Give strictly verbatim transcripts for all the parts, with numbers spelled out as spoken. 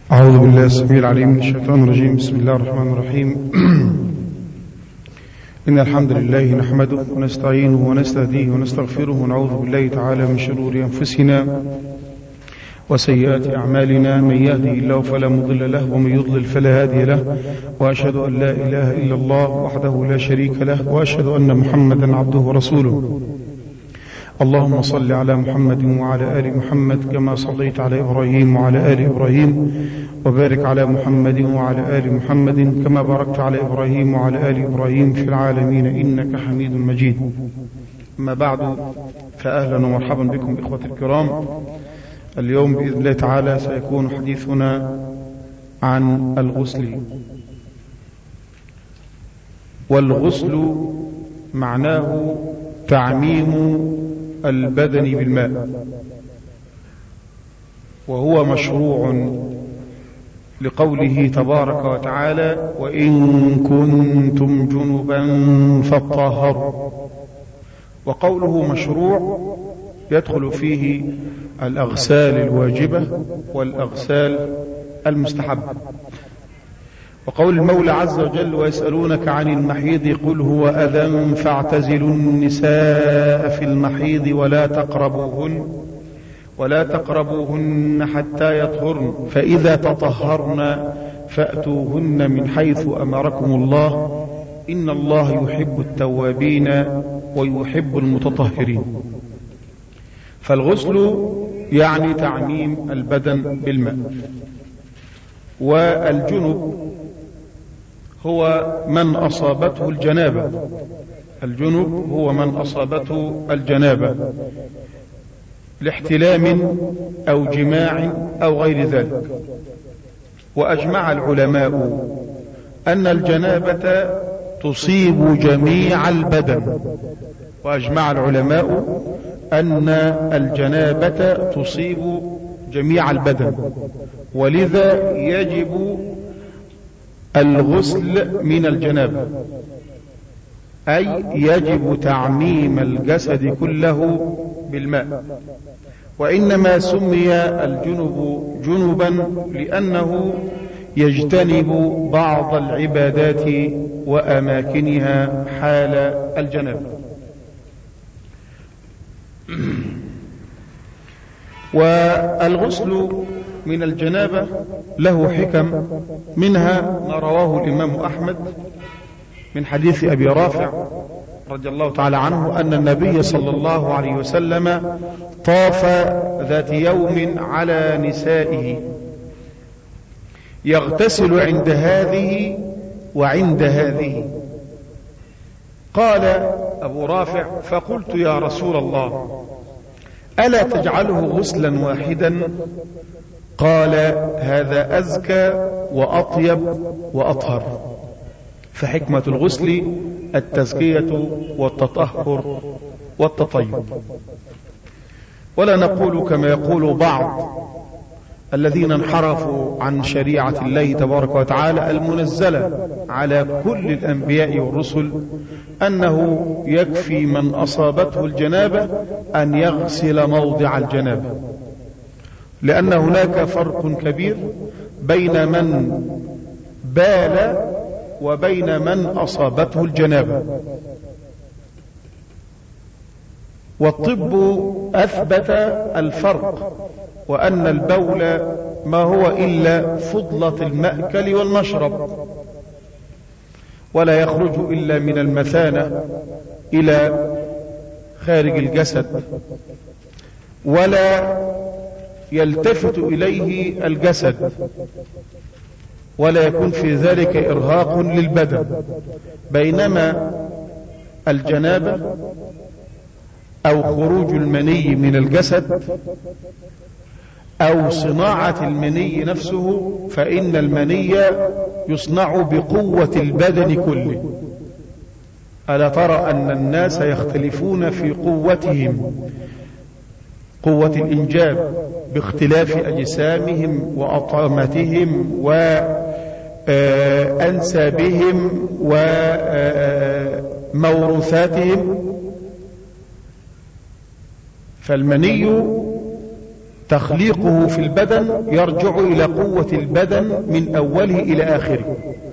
أعوذ بالله السميع العليم من الشيطان الرجيم. بسم الله الرحمن الرحيم. إن الحمد لله نحمده ونستعينه ونستهديه ونستغفره ونعوذ بالله تعالى من شرور أنفسنا وسيئات أعمالنا. من يهده الله فلا مضل له ومن يضلل فلا هادي له، وأشهد أن لا إله إلا الله وحده لا شريك له، وأشهد أن محمدا عبده ورسوله. اللهم صل على محمد وعلى آل محمد كما صليت على إبراهيم وعلى آل إبراهيم، وبارك على محمد وعلى آل محمد كما باركت على إبراهيم وعلى آل إبراهيم في العالمين إنك حميد مجيد. أما بعد، فأهلا ومرحبا بكم إخوة الكرام. اليوم بإذن الله تعالى سيكون حديثنا عن الغسل. والغسل معناه تعميم البدن بالماء، وهو مشروع لقوله تبارك وتعالى: وإن كنتم جنبا فاطهروا. وقوله مشروع يدخل فيه الأغسال الواجبة والأغسال المستحبة. وقول المولى عز وجل: ويسألونك عن المحيض قل هو أذى فاعتزلوا النساء في المحيض ولا تقربوهن ولا تقربوهن حتى يطهرن فإذا تطهرن فأتوهن من حيث أمركم الله إن الله يحب التوابين ويحب المتطهرين. فالغسل يعني تعميم البدن بالماء. والجنب هو من أصابته الجنابة. الجنب هو من أصابته الجنابة لاحتلام أو جماع أو غير ذلك. وأجمع العلماء أن الجنابة تصيب جميع البدن. وأجمع العلماء أن الجنابة تصيب جميع البدن، ولذا يجب الغسل من الجنابة، أي يجب تعميم الجسد كله بالماء. وإنما سمي الجنب جنبا لأنه يجتنب بعض العبادات وأماكنها حال الجنابة. والغسل من الجنابة له حكم، منها ما رواه الإمام أحمد من حديث أبي رافع رضي الله تعالى عنه أن النبي صلى الله عليه وسلم طاف ذات يوم على نسائه يغتسل عند هذه وعند هذه. قال أبو رافع: فقلت يا رسول الله ألا تجعله غسلا واحدا؟ قال: هذا أزكى وأطيب وأطهر. فحكمة الغسل التزكية والتطهر والتطيب. ولا نقول كما يقول بعض الذين انحرفوا عن شريعة الله تبارك وتعالى المنزلة على كل الأنبياء والرسل أنه يكفي من أصابته الجنابة أن يغسل موضع الجنابة، لأن هناك فرق كبير بين من بال وبين من أصابته الجنابة. والطب أثبت الفرق، وأن البول ما هو إلا فضلة المأكل والمشرب، ولا يخرج إلا من المثانة إلى خارج الجسد، ولا يلتفت إليه الجسد، ولا يكون في ذلك إرهاق للبدن. بينما الجنابة أو خروج المني من الجسد أو صناعة المني نفسه، فإن المني يصنع بقوة البدن كله. ألا ترى أن الناس يختلفون في قوتهم، قوة الإنجاب، باختلاف أجسامهم وأطعمتهم وأنسابهم وموروثاتهم. فالمني تخليقه في البدن يرجع إلى قوة البدن من أوله إلى آخره،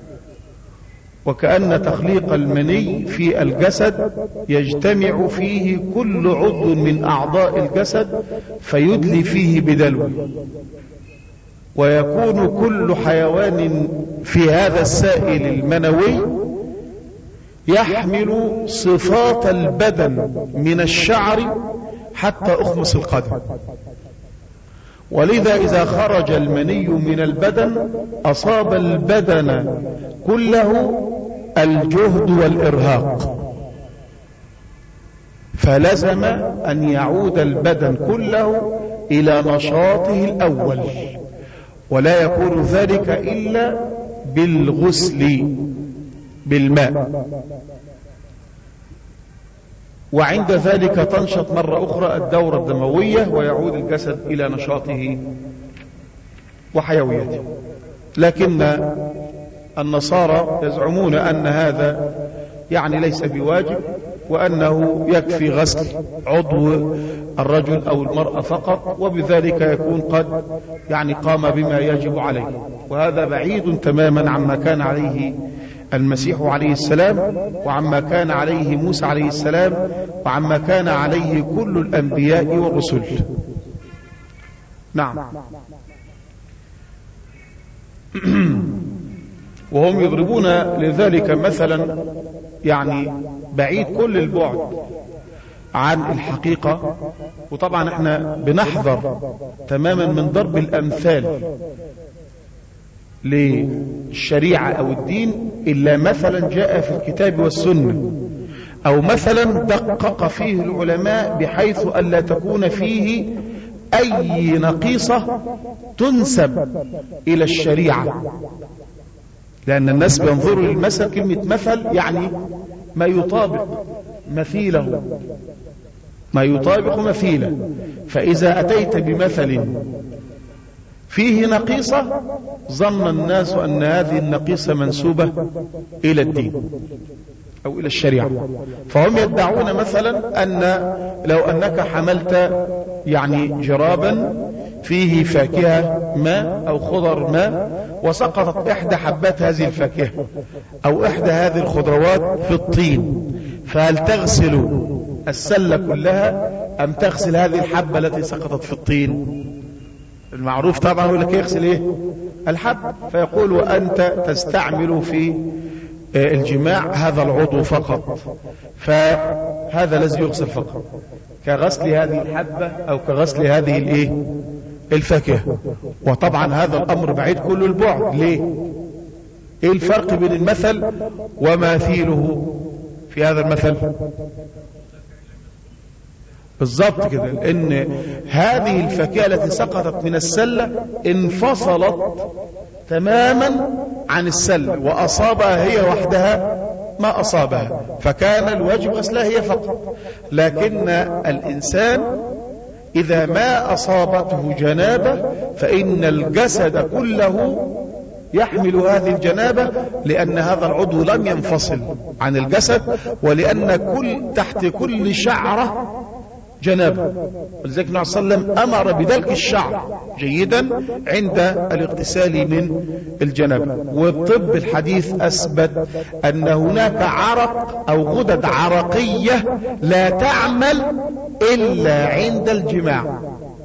وكأن تخليق المني في الجسد يجتمع فيه كل عضو من أعضاء الجسد فيدلي فيه بدلو، ويكون كل حيوان في هذا السائل المنوي يحمل صفات البدن من الشعر حتى أخمص القدم. ولذا إذا خرج المني من البدن أصاب البدن كله الجهد والإرهاق، فلزم أن يعود البدن كله إلى نشاطه الأول، ولا يكون ذلك إلا بالغسل بالماء، وعند ذلك تنشط مرة أخرى الدورة الدموية ويعود الجسد إلى نشاطه وحيويته. لكن النصارى يزعمون أن هذا يعني ليس بواجب، وأنه يكفي غسل عضو الرجل أو المرأة فقط، وبذلك يكون قد يعني قام بما يجب عليه. وهذا بعيد تماما عما كان عليه المسيح عليه السلام، وعما كان عليه موسى عليه السلام، وعما كان عليه كل الأنبياء والرسل. نعم. وهم يضربون لذلك مثلا يعني بعيد كل البعد عن الحقيقة. وطبعا احنا بنحذر تماما من ضرب الأمثال للشريعة أو الدين إلا مثلا جاء في الكتاب والسنة، أو مثلا دقق فيه العلماء بحيث ألا تكون فيه أي نقيصة تنسب إلى الشريعة، لأن الناس بينظروا للمثل، كلمة مثل يعني ما يطابق مثيله، ما يطابق مثيله. فإذا أتيت بمثل فيه نقيصة ظن الناس أن هذه النقيصة منسوبة إلى الدين أو إلى الشريعة. فهم يدعون مثلا أن لو أنك حملت يعني جرابا فيه فاكهة ما أو خضر ما، وسقطت إحدى حبات هذه الفاكهة أو إحدى هذه الخضروات في الطين، فهل تغسل السلة كلها أم تغسل هذه الحبة التي سقطت في الطين؟ المعروف طبعا هو لك يغسل ايه؟ الحب. فيقول وأنت تستعمل في الجماع هذا العضو فقط، فهذا الذي يغسل فقط، كغسل هذه الحبة أو كغسل هذه الايه؟ الفاكهة. وطبعا هذا الأمر بعيد كل البعد. ليه؟ ايه الفرق بين المثل وماثيله في هذا المثل؟ بالضبط كده، لأن هذه الفاكهة التي سقطت من السلة انفصلت تماما عن السلة وأصابها هي وحدها ما أصابها، فكان الواجب غسلها هي فقط. لكن الإنسان إذا ما أصابته جنابة فإن الجسد كله يحمل هذه الجنابة، لأن هذا العضو لم ينفصل عن الجسد، ولأن كل تحت كل شعرة جنابه. ولذلك النبي صلى الله عليه وسلم أمر بدلك الشعر جيدا عند الاغتسال من الجنابة. والطب الحديث أثبت أن هناك عرق أو غدد عرقية لا تعمل إلا عند الجماع،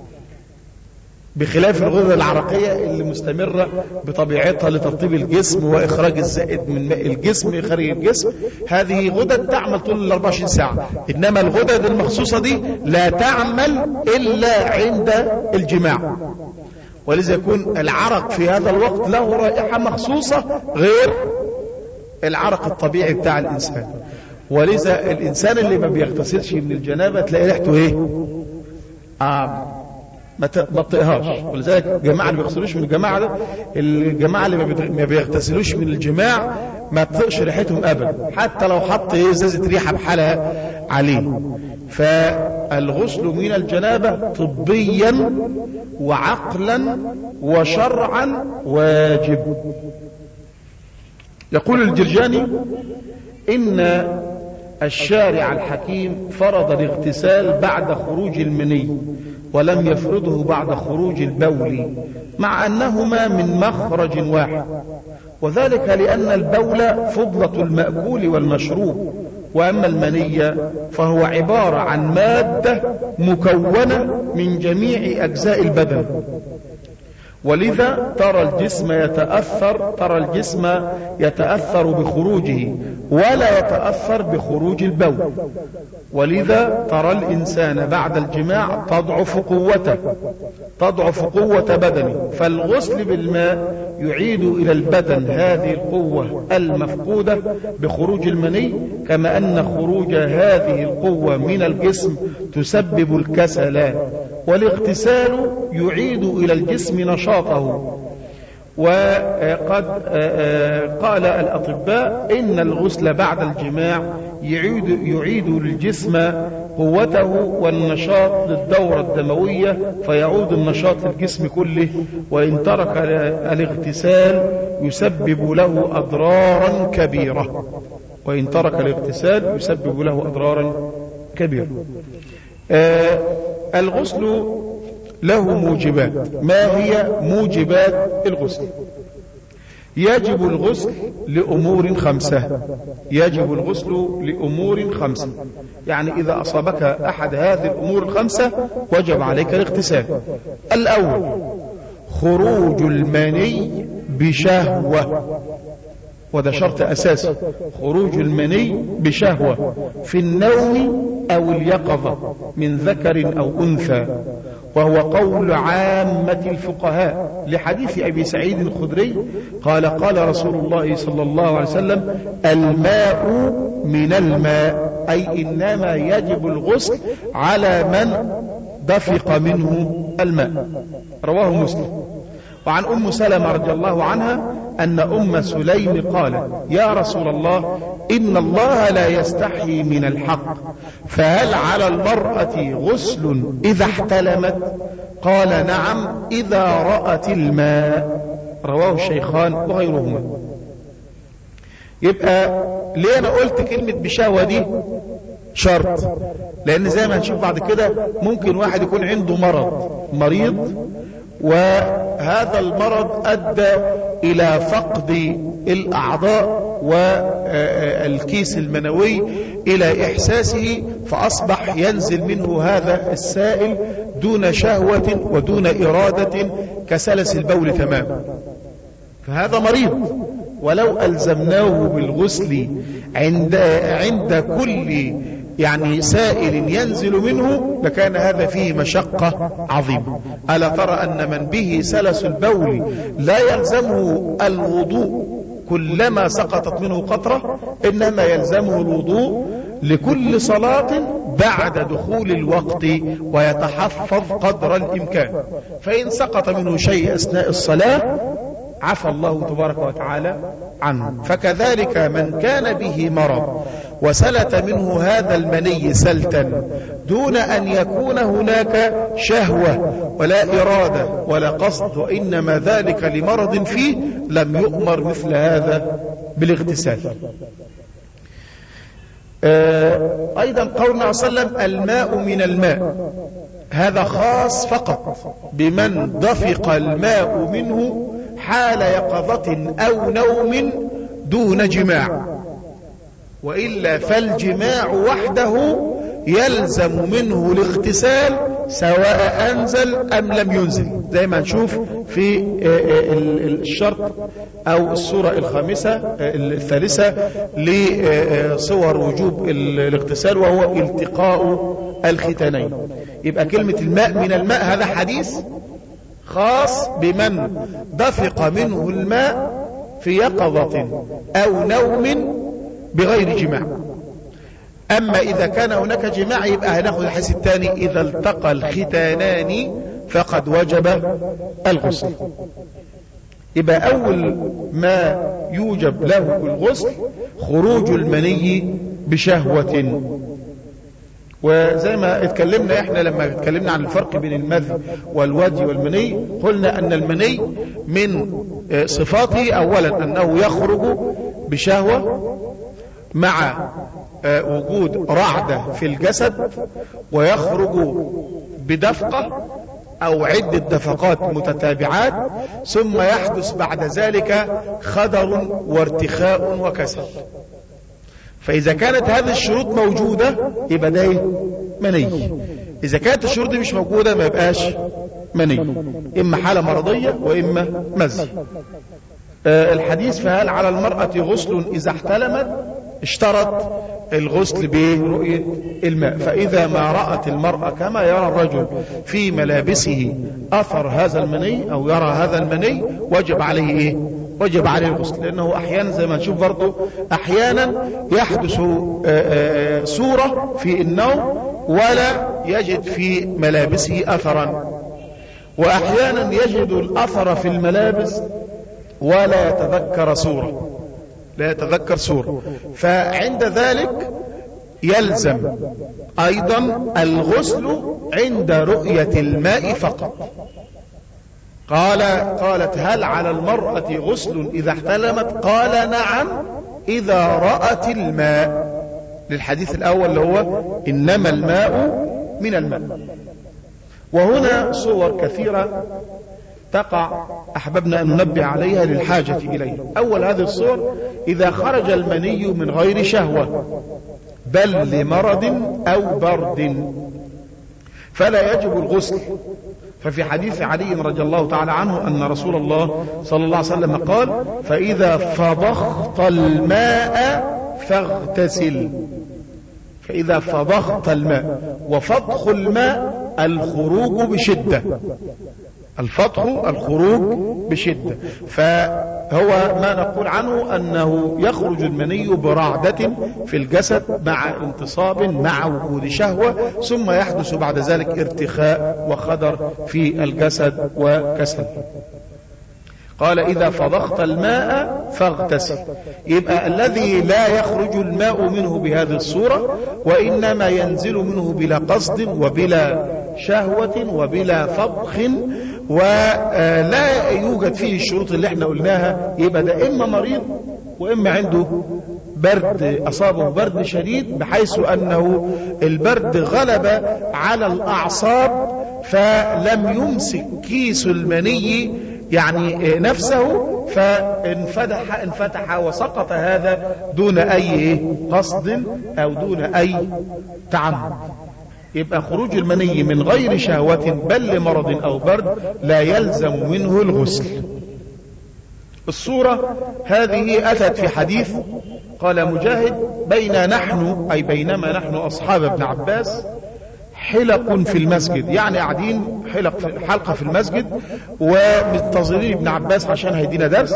بخلاف الغدد العرقية اللي مستمرة بطبيعتها لترطيب الجسم وإخراج الزائد من ماء الجسم خارج الجسم. هذه غدد تعمل طول ال أربعة وعشرين ساعة، إنما الغدد المخصوصة دي لا تعمل إلا عند الجماع. ولذا يكون العرق في هذا الوقت له رائحة مخصوصة غير العرق الطبيعي بتاع الإنسان. ولذا الإنسان اللي ما بيغتسلش من الجنابة تلاقي ريحته إيه؟ آه ما تطئهاش. ولذلك الجماعة اللي بيغتسلوش من الجماعة ده، الجماعة اللي ما بيغتسلوش من الجماع ما تطئش ريحتهم أبدا، حتى لو حط ازازة ريحة بحالها عليه. فالغسل من الجنابة طبيا وعقلا وشرعا واجب. يقول الجرجاني إن الشارع الحكيم فرض الاغتسال بعد خروج المني ولم يفرضه بعد خروج البول، مع أنهما من مخرج واحد، وذلك لأن البول فضلة المأكول والمشروب، وأما المني فهو عبارة عن مادة مكونة من جميع أجزاء البدن، ولذا ترى الجسم يتأثر ترى الجسم يتأثر بخروجه ولا يتأثر بخروج البول، ولذا ترى الإنسان بعد الجماع تضعف قوته تضعف قوة بدنه، فالغسل بالماء يعيد إلى البدن هذه القوة المفقودة بخروج المني، كما أن خروج هذه القوة من الجسم تسبب الكسل، والاغتسال يعيد إلى الجسم نشاطه. وقد قال الأطباء إن الغسل بعد الجماع يعيد, يعيد للجسم قوته والنشاط للدورة الدموية، فيعود النشاط للجسم كله، وإن ترك الاغتسال يسبب له أضرارا كبيرة وإن ترك الاغتسال يسبب له أضرارا كبيرة. آه الغسل له موجبات. ما هي موجبات الغسل؟ يجب الغسل لأمور خمسة يجب الغسل لأمور خمسة يعني إذا أصابك أحد هذه الأمور الخمسة وجب عليك الاغتسال. الأول خروج المني بشهوة، وده شرط أساسي، خروج المني بشهوة في النوم أو اليقظة من ذكر أو أنثى، وهو قول عامة الفقهاء لحديث أبي سعيد الخدري قال قال رسول الله صلى الله عليه وسلم: الماء من الماء، أي إنما يجب الغسل على من دفق منه الماء. رواه مسلم. وعن أم سلمة رضي الله عنها أن أم سليم قالت: يا رسول الله، إن الله لا يستحيي من الحق، فهل على المرأة غسل إذا احتلمت؟ قال: نعم، إذا رأت الماء. رواه الشيخان وغيرهما. يبقى ليه أنا قلت كلمة بشهوة دي شرط؟ لأن زي ما هنشوف بعد كده ممكن واحد يكون عنده مرض مريض وهذا المرض أدى إلى فقد الأعضاء والكيس المنوي إلى إحساسه، فأصبح ينزل منه هذا السائل دون شهوة ودون إرادة كسلس البول تماما، فهذا مريض. ولو ألزمناه بالغسل عند عند كل يعني سائل ينزل منه لكان هذا فيه مشقة عظيمة. ألا ترى أن من به سلس البول لا يلزمه الوضوء كلما سقطت منه قطرة، إنما يلزمه الوضوء لكل صلاة بعد دخول الوقت، ويتحفظ قدر الإمكان، فإن سقط منه شيء أثناء الصلاة عفى الله تبارك وتعالى عنه. فكذلك من كان به مرض وسلت منه هذا المني سلتا دون أن يكون هناك شهوة ولا إرادة ولا قصد، وإنما ذلك لمرض فيه، لم يؤمر مثل هذا بالاغتسال. أيضا قولنا صلى الله عليه وسلم: الماء من الماء، هذا خاص فقط بمن دفق الماء منه حال يقظة أو نوم دون جماع، وإلا فالجماع وحده يلزم منه الاغتسال سواء أنزل أم لم ينزل، زي ما نشوف في الشرط أو الصورة الخامسة الثالثة لصور وجوب الاغتسال، وهو التقاء الختانين. يبقى كلمة الماء من الماء هذا حديث خاص بمن دفق منه الماء في يقظة أو نوم بغير جماع. أما إذا كان هناك جماع يبقى هناخد الحديث الثاني: إذا التقى الختانان فقد وجب الغسل. يبقى أول ما يوجب له الغسل خروج المني بشهوة. وزي ما اتكلمنا احنا لما اتكلمنا عن الفرق بين المذي والودي والمني، قلنا ان المني من صفاته اولا انه يخرج بشهوة مع وجود رعدة في الجسد، ويخرج بدفقة أو عدة دفقات متتابعات، ثم يحدث بعد ذلك خدر وارتخاء وكسل. فإذا كانت هذه الشروط موجودة يبقى ده مني. إذا كانت الشروط دي مش موجودة ما يبقاش مني، إما حالة مرضية وإما مزي. آه الحديث فهل على المرأة غسل إذا احتلمت؟ اشترط الغسل برؤية الماء. فإذا ما رأت المرأة كما يرى الرجل في ملابسه أثر هذا المني أو يرى هذا المني وجب عليه إيه؟ وجب عليه الغسل، لأنه أحيانا زي ما نشوف برضه أحيانا يحدث آآ آآ صورة في النوم ولا يجد في ملابسه أثرا، وأحيانا يجد الأثر في الملابس ولا يتذكر صورة لا يتذكر صورة فعند ذلك يلزم أيضا الغسل عند رؤية الماء فقط. قال قالت هل على المرأة غسل إذا احتلمت؟ قال نعم إذا رأت الماء، للحديث الأول اللي هو إنما الماء من الماء. وهنا صور كثيرة تقع أحببنا أن ننبه عليها للحاجة إليها. أول هذه الصور إذا خرج المني من غير شهوة بل لمرض أو برد فلا يجب الغسل. ففي حديث علي رضي الله تعالى عنه أن رسول الله صلى الله عليه وسلم قال فإذا فضخت الماء فاغتسل. فإذا فضخت الماء، وفضخ الماء الخروج بشدة، الفضخ الخروج بشدة، فهو ما نقول عنه أنه يخرج المني برعدة في الجسد مع انتصاب مع وجود شهوة، ثم يحدث بعد ذلك ارتخاء وخدر في الجسد وكسل. قال إذا فضخت الماء فاغتسل. يبقى الذي لا يخرج الماء منه بهذه الصورة وإنما ينزل منه بلا قصد وبلا شهوة وبلا فضخ ولا يوجد فيه الشروط اللي احنا قلناها، يبقى ده إما مريض وإما عنده برد، أصابه برد شديد بحيث أنه البرد غلب على الأعصاب فلم يمسك كيس المني يعني نفسه فانفتح انفتح وسقط هذا دون أي قصد أو دون أي تعمد. يبقى خروج المني من غير شهوة بل لمرض أو برد لا يلزم منه الغسل. الصورة هذه أتت في حديث قال مجاهد بين نحن أي بينما نحن أصحاب ابن عباس حلق في المسجد، يعني قاعدين حلق في حلقة في المسجد ومنتظرين ابن عباس عشان هيدينا درس.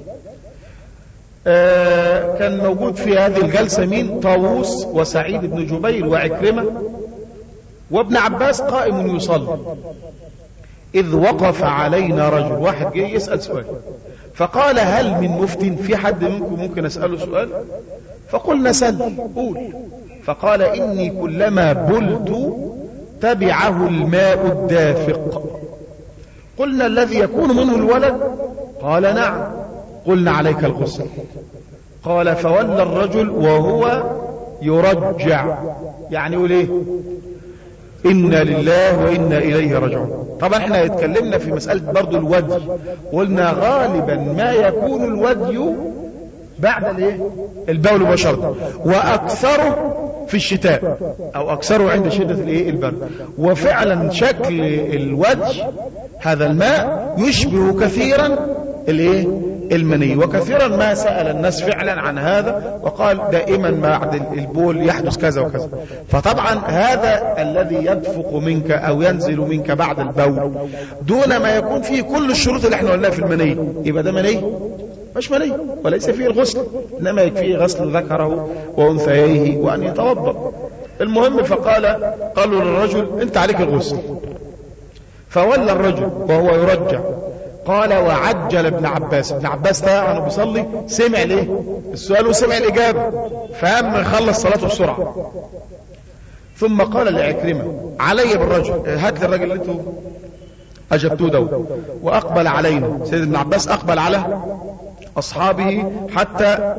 آه كان موجود في هذه الجلسة مين؟ طاووس وسعيد بن جبير وعكرمة وابن عباس قائم يصلي، إذ وقف علينا رجل، واحد جاي يسأل سؤال فقال هل من مفتن؟ في حد منكم ممكن أسأله سؤال؟ فقلنا سل قول. فقال إني كلما بلت تبعه الماء الدافق. قلنا الذي يكون منه الولد؟ قال نعم. قلنا عليك الغسل. قال فولى الرجل وهو يرجع، يعني يقول ايه؟ إنا لله وإنا إليه راجعون. طبعا احنا اتكلمنا في مسألة برضو الودي، قلنا غالبا ما يكون الودي بعد الايه؟ البول مباشرة، واكثره في الشتاء او اكثره عند شدة الايه؟ البرد. وفعلا شكل الوجه هذا الماء يشبه كثيرا الايه؟ المني، وكثيرا ما سأل الناس فعلا عن هذا وقال دائما بعد البول يحدث كذا وكذا. فطبعا هذا الذي يدفق منك او ينزل منك بعد البول دون ما يكون فيه كل الشروط اللي احنا قلناها في المني، يبقى ده مني مش مني وليس فيه الغسل، انما يكفيه غسل ذكره وانثييه وان يتوضا. المهم فقال قالوا للرجل انت عليك الغسل. فولى الرجل وهو يرجع. قال وعجل ابن عباس، ابن عباس ده انا بيصلي سمع ليه السؤال وسمع الاجابه فقام يخلص صلاته بسرعه. ثم قال لعكرمه علي بالرجل، هات لي الراجل اللي انتوا اجبتوه ده. واقبل علينا، سيد ابن عباس اقبل على اصحابه حتى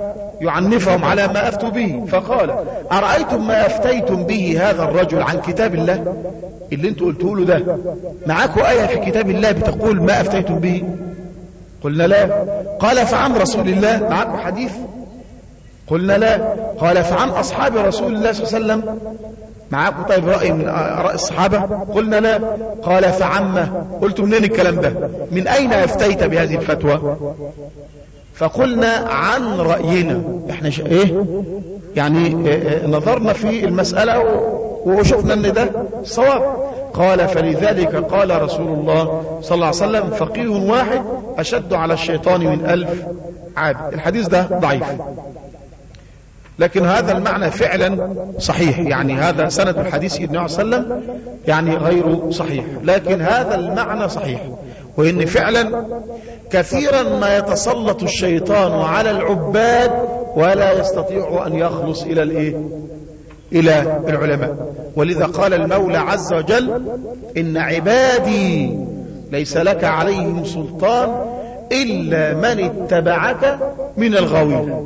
يعنفهم على ما أفتوا به، فقال أرأيتم ما أفتيتم به هذا الرجل عن كتاب الله؟ اللي انتوا قلتوا له ده معاكم آية في كتاب الله بتقول ما أفتيتم به؟ قلنا لا. قال فعن رسول الله معاكم حديث؟ قلنا لا. قال فعن أصحاب رسول الله صلى الله عليه وسلم معاكم طيب رأي من آراء الصحابة؟ قلنا لا. قال فعمه، قلتم منين الكلام ده؟ من أين أفتيت بهذه الفتوى؟ فقلنا عن رأينا احنا ش... ايه يعني إيه نظرنا في المسألة وشفنا ان ده صواب. قال فلذلك قال رسول الله صلى الله عليه وسلم فقيه واحد أشد على الشيطان من ألف عابد. الحديث ده ضعيف، لكن هذا المعنى فعلا صحيح، يعني هذا سند الحديث النبي صلى الله عليه وسلم يعني غير صحيح، لكن هذا المعنى صحيح. وإن فعلا كثيرا ما يتسلط الشيطان على العباد ولا يستطيع أن يخلص إلى الإيه؟ إلى العلماء. ولذا قال المولى عز وجل إن عبادي ليس لك عليهم سلطان إلا من اتبعك من الغاوين.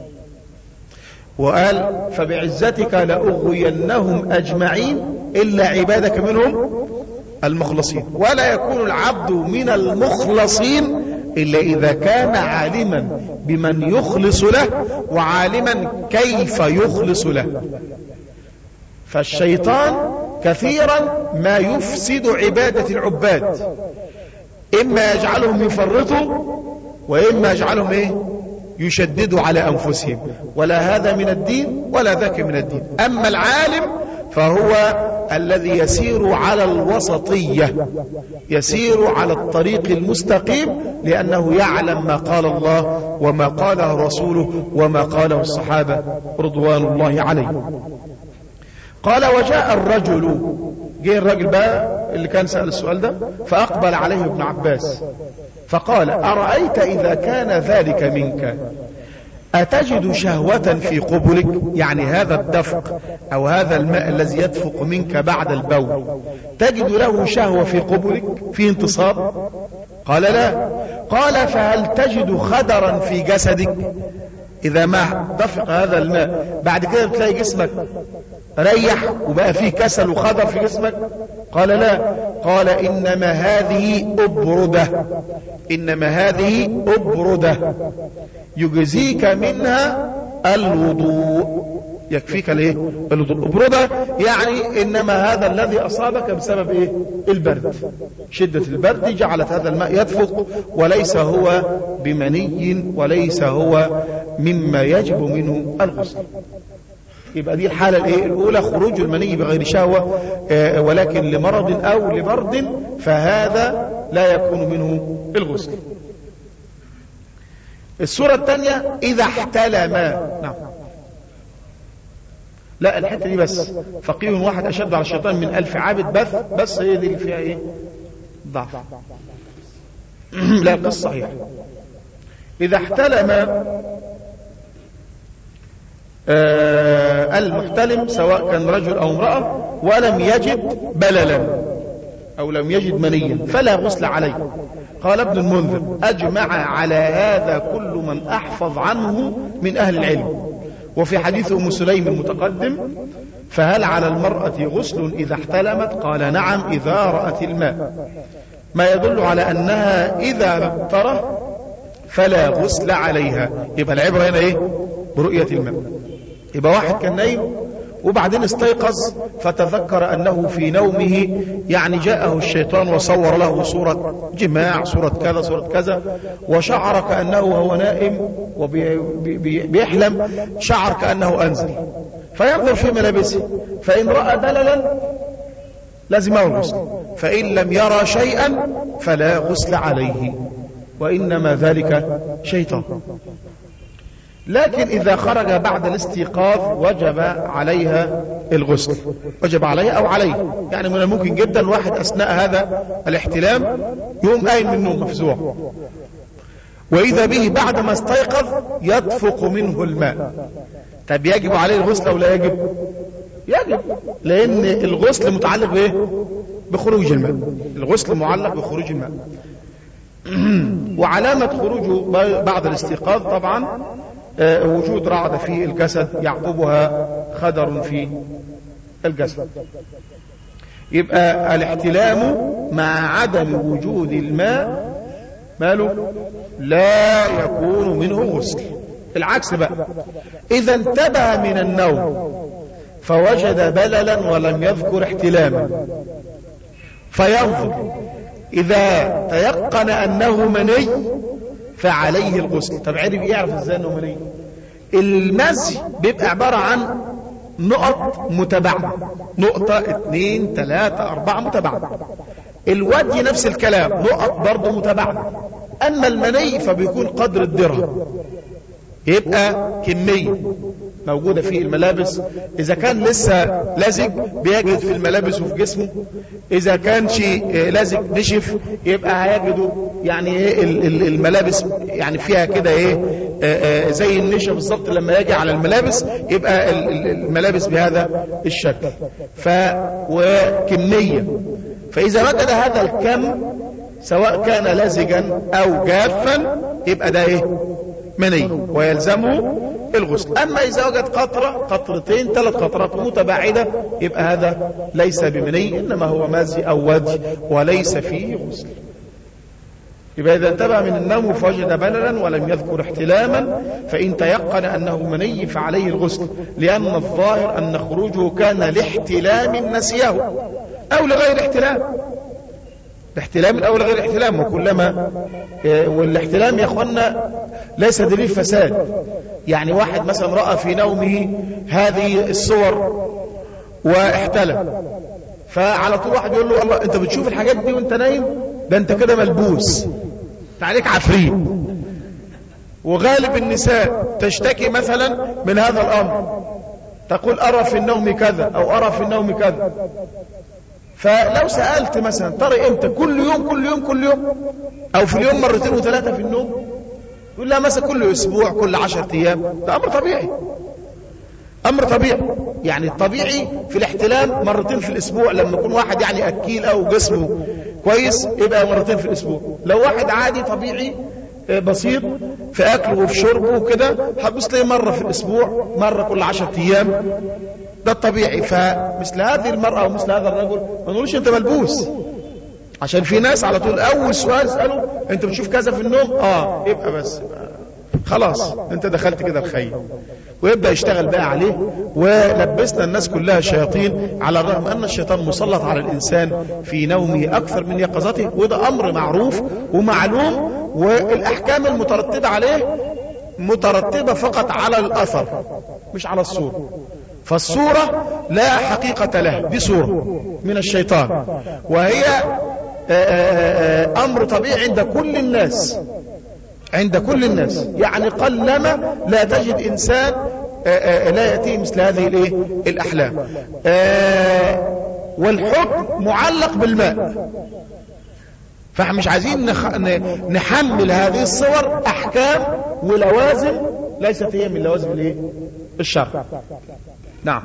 وقال فبعزتك لأغوينهم أجمعين إلا عبادك منهم المخلصين. ولا يكون العبد من المخلصين إلا إذا كان عالما بمن يخلص له وعالما كيف يخلص له. فالشيطان كثيرا ما يفسد عبادة العباد، إما يجعلهم يفرطوا وإما يجعلهم إيه؟ يشددوا على أنفسهم، ولا هذا من الدين ولا ذاك من الدين. أما العالم فهو الذي يسير على الوسطية، يسير على الطريق المستقيم، لأنه يعلم ما قال الله وما قاله رسوله وما قاله الصحابة رضوان الله عليهم. قال وجاء الرجل، جاء الرجل بقى اللي كان سأل السؤال ده، فأقبل عليه ابن عباس فقال أرأيت إذا كان ذلك منك أتجد شهوة في قبلك؟ يعني هذا الدفق أو هذا الماء الذي يدفق منك بعد البول تجد له شهوة في قبلك، في انتصاب؟ قال لا. قال فهل تجد خدرا في جسدك؟ إذا ما دفق هذا الماء بعد كده بتلاقي جسمك ريح وبقى فيه كسل وخضر في جسمك؟ قال لا. قال إنما هذه أبردة، إنما هذه أبردة يجزيك منها الوضوء، يكفيك الايه؟ الوضوء. أبردة يعني إنما هذا الذي أصابك بسبب إيه؟ البرد، شدة البرد جعلت هذا الماء يدفق، وليس هو بمني وليس هو مما يجب منه الغسل. يبقى دي الحالة الايه؟ الأولى خروج المني بغير شهوة، آه ولكن لمرض أو لبرد، فهذا لا يكون منه الغسل. السورة الثانية إذا احتلم. نعم لا الحتة دي بس، فقيه واحد أشد على الشيطان من ألف عابد، بس بس هي دي اللي فيها ايه؟ ضعف. لا القصة صحيح. إذا احتلم آه المحتلم سواء كان رجل أو امرأة ولم يجد بللا أو لم يجد منيا فلا غسل عليه. قال ابن المنذر أجمع على هذا كل من أحفظ عنه من أهل العلم. وفي حديث أم سليم المتقدم فهل على المرأة غسل إذا احتلمت؟ قال نعم إذا رأت الماء، ما يدل على أنها إذا لم تره فلا غسل عليها. يبقى العبرة هنا إيه؟ برؤية الماء. يبقى واحد كان نايم وبعدين استيقظ فتذكر أنه في نومه يعني جاءه الشيطان وصور له صورة جماع، صورة كذا صورة كذا، وشعر كأنه هو نائم وبيحلم، شعر كأنه أنزل، فينظر في ملابسه، فإن رأى دللا لازمه الغسل، فإن لم يرى شيئا فلا غسل عليه، وإنما ذلك شيطان. لكن إذا خرج بعد الاستيقاظ وجب عليها الغسل، وجب عليها أو عليه. يعني من الممكن جدا واحد أثناء هذا الاحتلام يوم قايم من النوم مفزوع، وإذا به بعد ما استيقظ يدفق منه الماء. طب يجب عليه الغسل أو لا يجب؟ يجب، لأن الغسل متعلق بإيه؟ بخروج الماء. الغسل معلق بخروج الماء. وعلامة خروجه بعد الاستيقاظ طبعا آه وجود رعدة في الجسد يعقبها خدر في الجسد. يبقى الاحتلام مع عدم وجود الماء ماله لا يكون منه غسل. العكس بقى، إذا انتبه من النوم فوجد بللا ولم يذكر احتلاما فينظر، إذا تيقن أنه مني فعليه الغسل. طب عرف يعرف ازاي انه مني؟ المزي بيبقى عبارة عن نقط متباعدة، نقطة اثنين ثلاثة أربعة متباعدة. الودي نفس الكلام، نقط برضه متباعدة. أما المني فبيكون قدر الدرهم، يبقى كمية موجودة في الملابس. إذا كان لسه لزج بيجد في الملابس وفي جسمه، إذا كان شيء لزج نشف يبقى هيجده يعني ايه الملابس يعني فيها كده ايه زي النشا بالظبط. لما يجي على الملابس يبقى الملابس بهذا الشكل. ف وكمية، فإذا وجد هذا الكم سواء كان لزجا أو جافا يبقى ده ايه مني ويلزمه الغسل. أما إذا وجد قطرة قطرتين ثلاث قطرات متباعدة يبقى هذا ليس بمني، إنما هو مزي أو ودي وليس فيه غسل. يبقى إذا انتبه من النوم فوجد بللا ولم يذكر احتلاما فإن تيقن أنه مني فعليه الغسل، لأن الظاهر أن خروجه كان لاحتلام نسيه أو لغير احتلام. الاحتلام أو لغير احتلام، وكلما والاحتلام يا أخوانا ليس دليل فساد. يعني واحد مثلا رأى في نومه هذه الصور واحتلم، فعلى طول واحد يقول له الله انت بتشوف الحاجات دي وانت نايم؟ ده انت كده ملبوس، عليك عفريت. وغالب النساء تشتكي مثلا من هذا الأمر، تقول أرى في النوم كذا أو أرى في النوم كذا. فلو سألت مثلا ترى امتى؟ كل يوم كل يوم كل يوم، او في اليوم مرتين وثلاثة في النوم؟ يقول لها مثلا كل اسبوع كل عشرة ايام. ده امر طبيعي، امر طبيعي. يعني الطبيعي في الاحتلام مرتين في الاسبوع. لما يكون واحد يعني اكيل او جسمه كويس يبقى مرتين في الاسبوع. لو واحد عادي طبيعي بسيط في اكله وفي شربه وكده هتبص ليه مرة في الاسبوع، مرة كل عشرة ايام. ده الطبيعي. فمثل هذه المرأة ومثل هذا الرجل ما نقولش انت ملبوس، عشان في ناس على طول اول سؤال اسأله انت بتشوف كذا في النوم؟ اه يبقى بس يبقى خلاص انت دخلت كده الخير، ويبدأ يشتغل بقى عليه. ولبسنا الناس كلها شياطين، على الرغم ان الشيطان مسلط على الانسان في نومه اكثر من يقظته، وده امر معروف ومعلوم. والاحكام المترتبة عليه مترتبة فقط على الاثر مش على الصورة. فالصورة لا حقيقة لها، دي صورة من الشيطان، وهي أمر طبيعي عند كل الناس، عند كل الناس. يعني قلما لا تجد إنسان لا يأتي مثل هذه الإيه؟ الأحلام. والحكم معلق بالماء، فاحنا مش عايزين نحمل هذه الصور أحكام ولوازم ليست هي من لوازم الإيه؟ الشرع. نعم.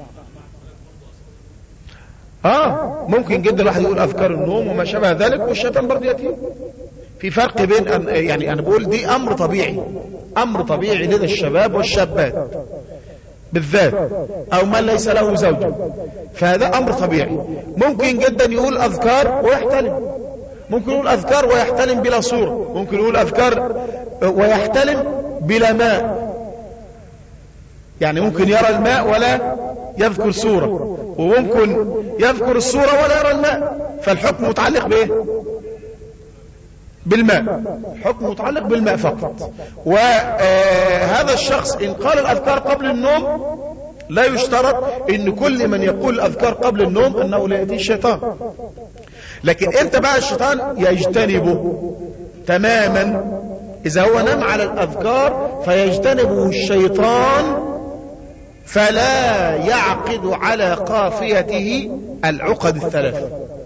اه ممكن جدا الواحد يقول اذكار النوم وما شابه ذلك والشيطان برضه ياتي. في فرق بين أن يعني انا بقول دي امر طبيعي، امر طبيعي لدى الشباب والشابات بالذات، او من ليس له زوجة، فهذا امر طبيعي. ممكن جدا يقول اذكار ويحتلم، ممكن يقول اذكار ويحتلم بلا صورة، ممكن يقول اذكار ويحتلم بلا ماء. يعني ممكن يرى الماء ولا يذكر صورة، وممكن يذكر الصورة ولا يرى الماء. فالحكم متعلق بايه؟ بالماء، الحكم متعلق بالماء فقط. وهذا الشخص ان قال الاذكار قبل النوم لا يشترط ان كل من يقول الاذكار قبل النوم انه لا يأتي الشيطان، لكن انت بقى الشيطان يجتنبه تماما. اذا هو نام على الاذكار فيجتنبه الشيطان، فلا يعقد على قافيته العقد الثلاث.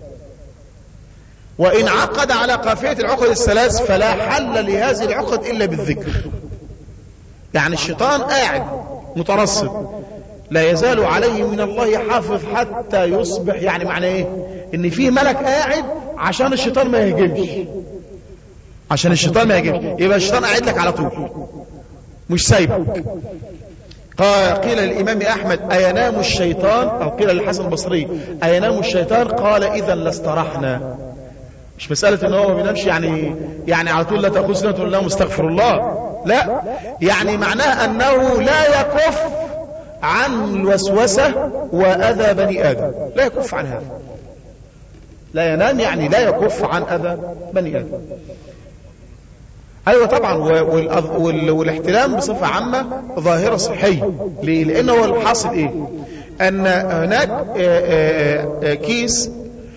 وإن عقد على قافية العقد الثلاث فلا حل لهذه العقد إلا بالذكر. يعني الشيطان قاعد مترصد لا يزال عليه من الله حافظ حتى يصبح. يعني معنى ايه؟ ان في ملك قاعد عشان الشيطان ما يهجمش، عشان الشيطان ما يهجمش. يبقى الشيطان قاعد لك على طول، مش سايبك. قيل للإمام أحمد أينام الشيطان، أو قيل للحسن البصري أينام الشيطان؟ قال إذا لاسترحنا. مش مسألة إن هو ما بينامش يعني يعني على طول لا تأخذ سنة ولا مستغفر الله، لا، يعني معناه أنه لا يكف عن الوسوسة وأذى بني آدم، لا يكف عن هذا. لا ينام يعني لا يكف عن أذى بني آدم. أيوة طبعا، والاحتلام بصفة عامة ظاهرة صحية. ليه؟ لأنه الحاصل إيه؟ أن هناك كيس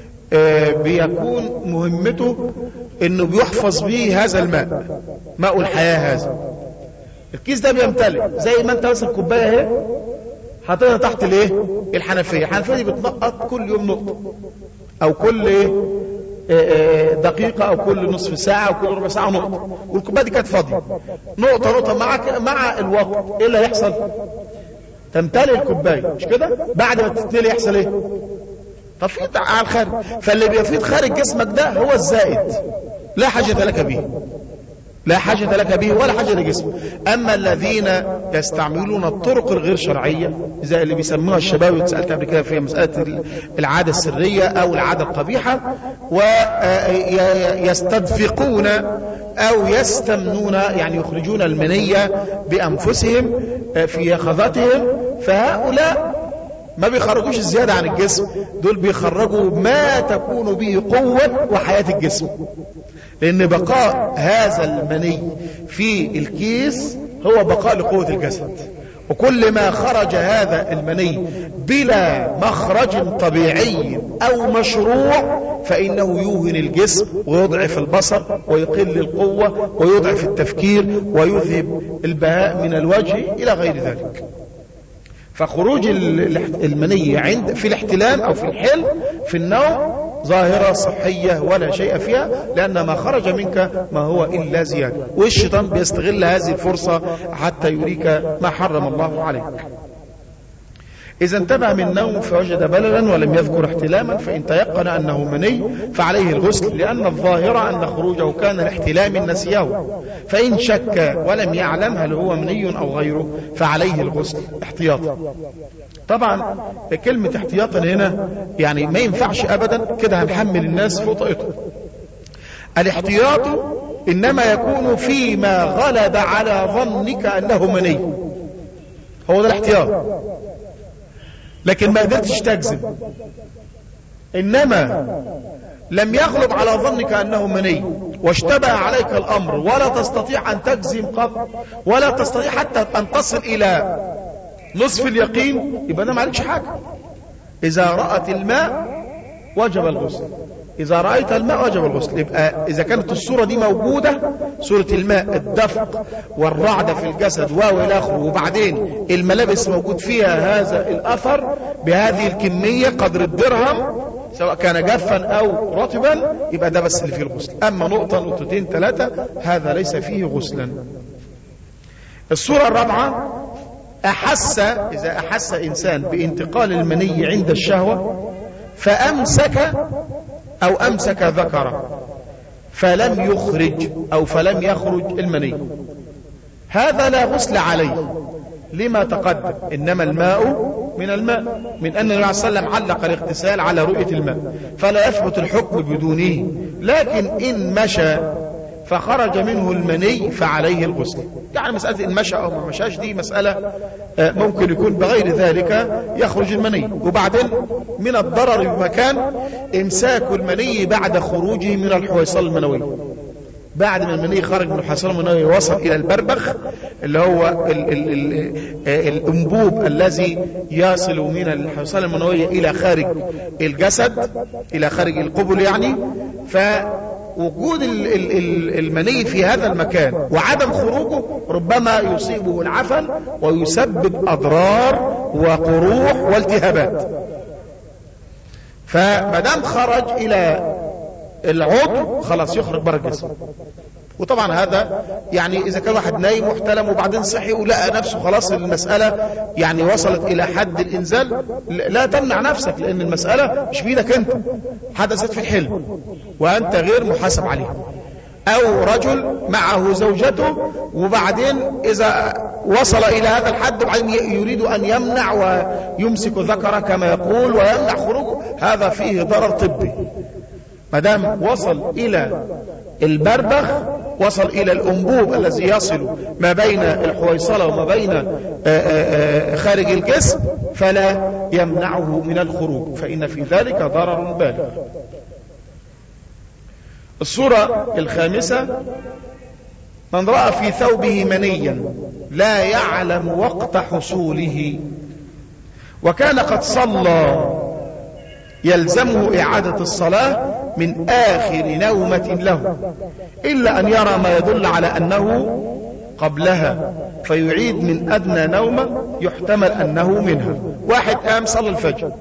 بيكون مهمته أنه بيحفظ به هذا الماء، ماء الحياة هذا. الكيس ده بيمتلئ زي ما أنت مثلا كوباية اهي حاططها تحت الايه؟ الحنفية. الحنفية دي بتنقط كل يوم نقطة، أو كل إيه دقيقة، أو كل نصف ساعة، أو كل ربع ساعة نقطة. والكوباية دي كانت فاضية، نقطة نقطة مع مع الوقت إيه اللي هيحصل؟ تمتلئ الكوباية، مش كده؟ بعد ما تتملي يحصل إيه؟ تفيض على الخارج. فاللي بيفيض خارج جسمك ده هو الزائد، لا حاجة لك به، لا حاجة لك به ولا حاجة لجسمك. أما الذين يستعملون الطرق الغير شرعية زي اللي بيسموها الشباب، واتسألت قبل كده في مسألة العادة السرية أو العادة القبيحة، ويستدفقون أو يستمنون، يعني يخرجون المنية بأنفسهم في يخذتهم، فهؤلاء ما بيخرجوش الزيادة عن الجسم، دول بيخرجوا ما تكون به قوة وحياة الجسم. لأن بقاء هذا المني في الكيس هو بقاء لقوة الجسد، وكل ما خرج هذا المني بلا مخرج طبيعي أو مشروع فإنه يوهن الجسم ويضعف البصر ويقل القوة ويضعف التفكير ويذهب البهاء من الوجه إلى غير ذلك. فخروج المني عند في الاحتلام أو في الحلم في النوم ظاهرة صحية ولا شيء فيها، لأن ما خرج منك ما هو إلا زيادة، والشيطان بيستغل هذه الفرصة حتى يريك ما حرم الله عليك. إذا انتبه من النوم فوجد بللا ولم يذكر احتلاما، فإن تيقن أنه مني فعليه الغسل، لأن الظاهرة أن خروجه كان الاحتلام نسيه. فإن شك ولم يعلم هل هو مني أو غيره فعليه الغسل احتياطا. طبعا كلمة احتياطا هنا يعني ما ينفعش أبدا كده، هنحمل الناس فوق طاقتهم. الاحتياط إنما يكون فيما غلب على ظنك أنه مني، هو ده الاحتياط، لكن ما قدرتش تجزم. إنما لم يغلب على ظنك أنه مني واشتبه عليك الأمر ولا تستطيع أن تجزم قط، ولا تستطيع حتى أن تصل إلى نصف اليقين، يبقى ده ما عليكش حاجة. إذا رأت الماء وجب الغسل، إذا رأيت الماء وجب الغسل. يبقى إذا كانت الصورة دي موجودة، صورة الماء، الدفق والرعد في الجسد وإلى آخره، وبعدين الملابس موجود فيها هذا الأثر بهذه الكمية قدر الدرهم سواء كان جافا أو رطبا، يبقى ده بس اللي فيه الغسل. أما نقطة نقطتين ثلاثة هذا ليس فيه غسلا. الصورة الرابعة، أحس إذا أحس إنسان بانتقال المني عند الشهوة فأمسك أو أمسك ذكره فلم يخرج أو فلم يخرج المني، هذا لا غسل عليه لما تقدم، إنما الماء من الماء، من أن النبي صلى الله عليه وسلم علق الاغتسال على رؤية الماء، فلا يثبت الحكم بدونه. لكن إن مشى فخرج منه المني فعليه الغسل. يعني مسألة إن مشى أو ما مشاش دي مسألة ممكن يكون بغير ذلك يخرج المني. وبعدين من الضرر بمكان إمساك المني بعد خروجه من الحويصل المنوي، بعد ما المني خرج من الحويصل المنوي وصل إلى البربخ اللي هو ال ال ال الأنبوب الذي يصل من الحويصل المنوية إلى خارج الجسد، إلى خارج القبل يعني. ف وجود المني في هذا المكان وعدم خروجه ربما يصيبه العفن ويسبب أضرار وقروح والتهابات. فمدام خرج إلى العضو خلاص يخرج بره الجسم. وطبعا هذا يعني إذا كان واحد نايم محتلم وبعدين صحي ولقى نفسه خلاص المسألة يعني وصلت إلى حد الإنزال، لا تمنع نفسك، لأن المسألة مش بيدك أنت، حدثت في الحلم وأنت غير محاسب عليها. أو رجل معه زوجته وبعدين إذا وصل إلى هذا الحد وبعدين يريد أن يمنع ويمسك ذكره كما يقول ويمنع خروجه، هذا فيه ضرر طبي. ما دام وصل إلى البربخ، وصل إلى الأنبوب الذي يصل ما بين الحويصلة وما بين خارج الجسم، فلا يمنعه من الخروج، فإن في ذلك ضرر بالغ. الصورة الخامسة: من رأى في ثوبه منيا لا يعلم وقت حصوله وكان قد صلى يلزمه إعادة الصلاة من آخر نومة له إلا أن يرى ما يدل على أنه قبلها فيعيد من أدنى نومة يحتمل أنه منها. واحد قام صلى الفجر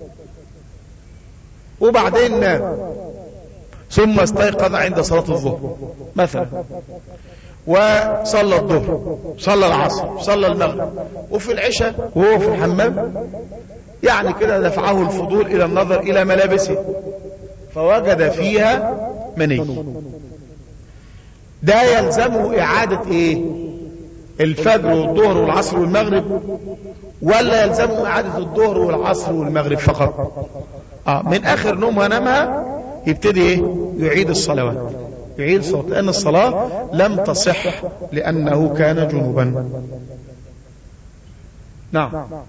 وبعدين نام ثم استيقظ عند صلاة الظهر مثلا، وصلى الظهر، صلى العصر، صلى المغرب، وفي العشاء وهو في الحمام يعني كده دفعه الفضول إلى النظر إلى ملابسه فوجد فيها مني. ده يلزمه إعادة إيه؟ الفجر والظهر والعصر والمغرب، ولا يلزمه إعادة الظهر والعصر والمغرب فقط؟ آه من آخر نوم ونامها يبتدي إيه؟ يعيد الصلوات، يعيد الصلاة، لأن الصلاة لم تصح لأنه كان جنوبا. نعم.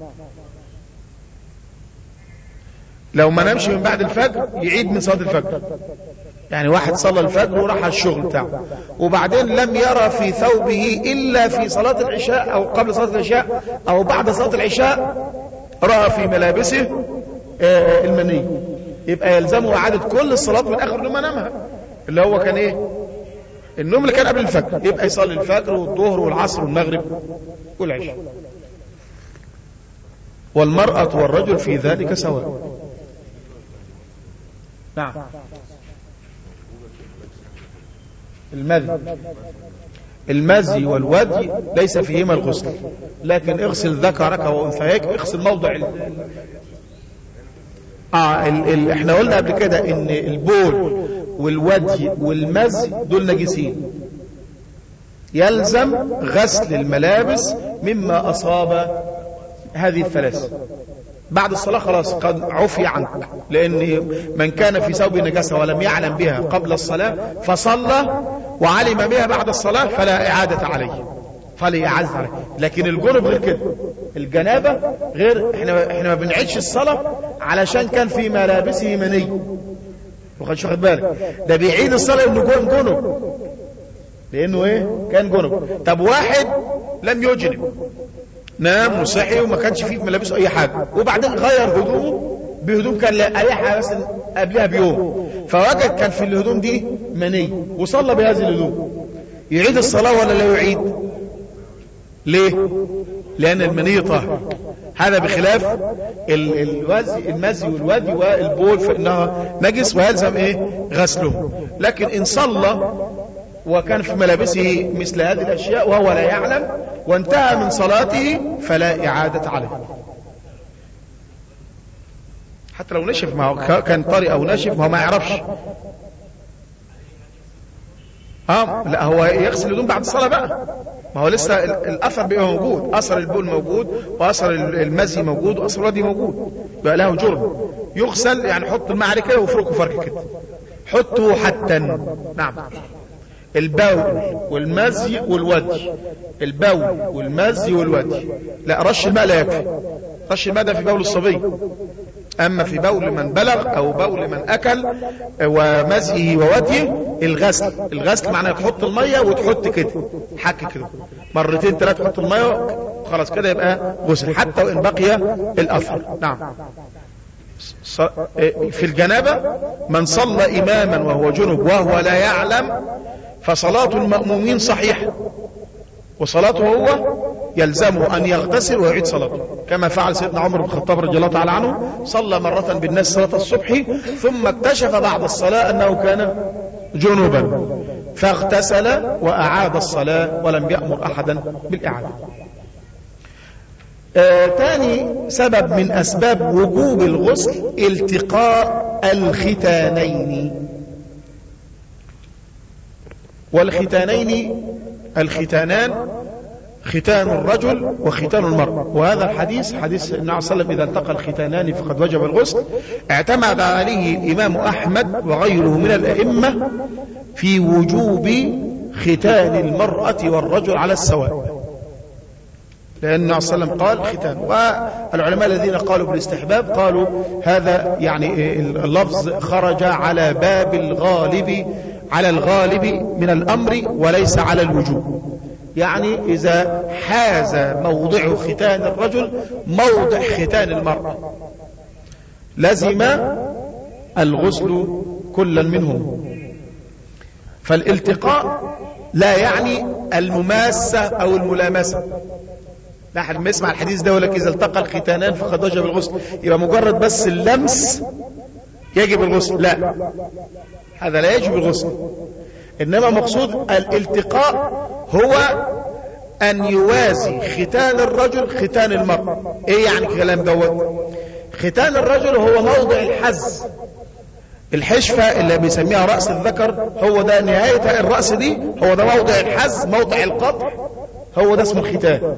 لو ما نمشي من بعد الفجر يعيد من صلاة الفجر. يعني واحد صلى الفجر وراح على الشغل بتاعه وبعدين لم يرى في ثوبه إلا في صلاة العشاء أو قبل صلاة العشاء أو بعد صلاة العشاء رأى في ملابسه المني، يبقى يلزمه إعادة كل الصلاة من آخر نوم نامها اللي هو كان إيه؟ النوم اللي كان قبل الفجر، يبقى يصلي الفجر والظهر والعصر والمغرب والعشاء. والمرأة والرجل في ذلك سواء. نعم. المذي المزي والودي ليس فيهما الغسل، لكن اغسل ذكرك وانثيك، اغسل موضع ال... اه ال... ال... احنا قلنا قبل كده ان البول والودي والمزي دول نجسين، يلزم غسل الملابس مما اصاب هذه الثلاث. بعد الصلاة خلاص قد عفي عنك، لأن من كان في ثوبه نجاسة ولم يعلم بها قبل الصلاة فصلى وعلم بها بعد الصلاة فلا إعادة عليه، فلا إعادة عليه. لكن الجنب غير كده، الجنابة غير، احنا احنا ما بنعيدش الصلاة علشان كان في ملابسه مني، وخدش واخد بالك، ده بيعيد الصلاة انه كان جنب، لأنه ايه؟ كان جنب. طب واحد لم يجنب، نام وصحي وما كانش فيه في ملابسه اي حاجه، وبعدين غير هدومه بهدوم كان لاقيها بس قبلها بيوم، فوجد كان في الهدوم دي مني وصلى بهذه الهدوم، يعيد الصلاه ولا لا يعيد؟ ليه؟ لان المني طاهر. هذا بخلاف الوزي المزي والودي والبول فانها نجس ويلزم ايه؟ غسله. لكن ان صلى وكان في ملابسه مثل هذه الأشياء وهو لا يعلم وانتهى من صلاته فلا إعادة عليه، حتى لو نشف، ما هو كان طري أو نشف ما هو ما يعرفش. ها لا هو يغسل الهدوم بعد الصلاة بقى، ما هو لسه الأثر بقى موجود، أثر البول موجود وأثر المزي موجود وأثر الودي موجود، بقى له جرم يغسل. يعني حط الماء عليه كده وفركه فرك كده، حطه حتى. نعم. البول والمزي والودي، البول والمزي والودي، لا رش الماء لا يكفي، رش الماء ده في بول الصبي، اما في بول من بلغ او بول من اكل ومزيه ووديه الغسل. الغسل معناه تحط المية وتحط كده حك كده مرتين ثلاثة، تحط المية خلاص كده يبقى غسل حتى وان بقي الاثر. نعم. في الجنابة من صلى اماما وهو جنب وهو لا يعلم فصلاة المأمومين صحيحة، وصلاته هو يلزمه أن يغتسل ويعيد صلاته، كما فعل سيدنا عمر بن الخطاب رضي الله تعالى عنه، صلى مرة بالناس صلاة الصبح ثم اكتشف بعد الصلاة أنه كان جنوبا فاغتسل وأعاد الصلاة ولم يأمر أحدا بالإعادة. آه تاني سبب من أسباب وجوب الغسل التقاء الختانين. والختانين الختانان ختان الرجل وختان المرأة. وهذا الحديث حديث النبي صلى الله عليه وسلم إذا التقى الختانان فقد وجب الغسل اعتمد عليه الإمام أحمد وغيره من الأئمة في وجوب ختان المرأة والرجل على السواء، لأن النبي صلى الله عليه وسلم قال ختان. والعلماء الذين قالوا بالاستحباب قالوا هذا يعني اللفظ خرج على باب الغالب، على الغالب من الأمر وليس على الوجوب. يعني إذا حاز موضع ختان الرجل موضع ختان المرأة لزم الغسل كلا منهم. فالالتقاء لا يعني المماسة أو الملامسة. لا أحد ما يسمع الحديث ده ولك إذا التقى الختانان فقد وجب الغسل يبقى مجرد بس اللمس يجب الغسل، لا، هذا لا يجب الغسل. إنما مقصود الالتقاء هو أن يوازي ختان الرجل ختان المرأة. إيه يعني الكلام دوت؟ ختان الرجل هو موضع الحز، الحشفة اللي بيسميها رأس الذكر، هو ده نهاية الرأس دي، هو ده موضع الحز، موضع القطع، هو ده اسمه الختان.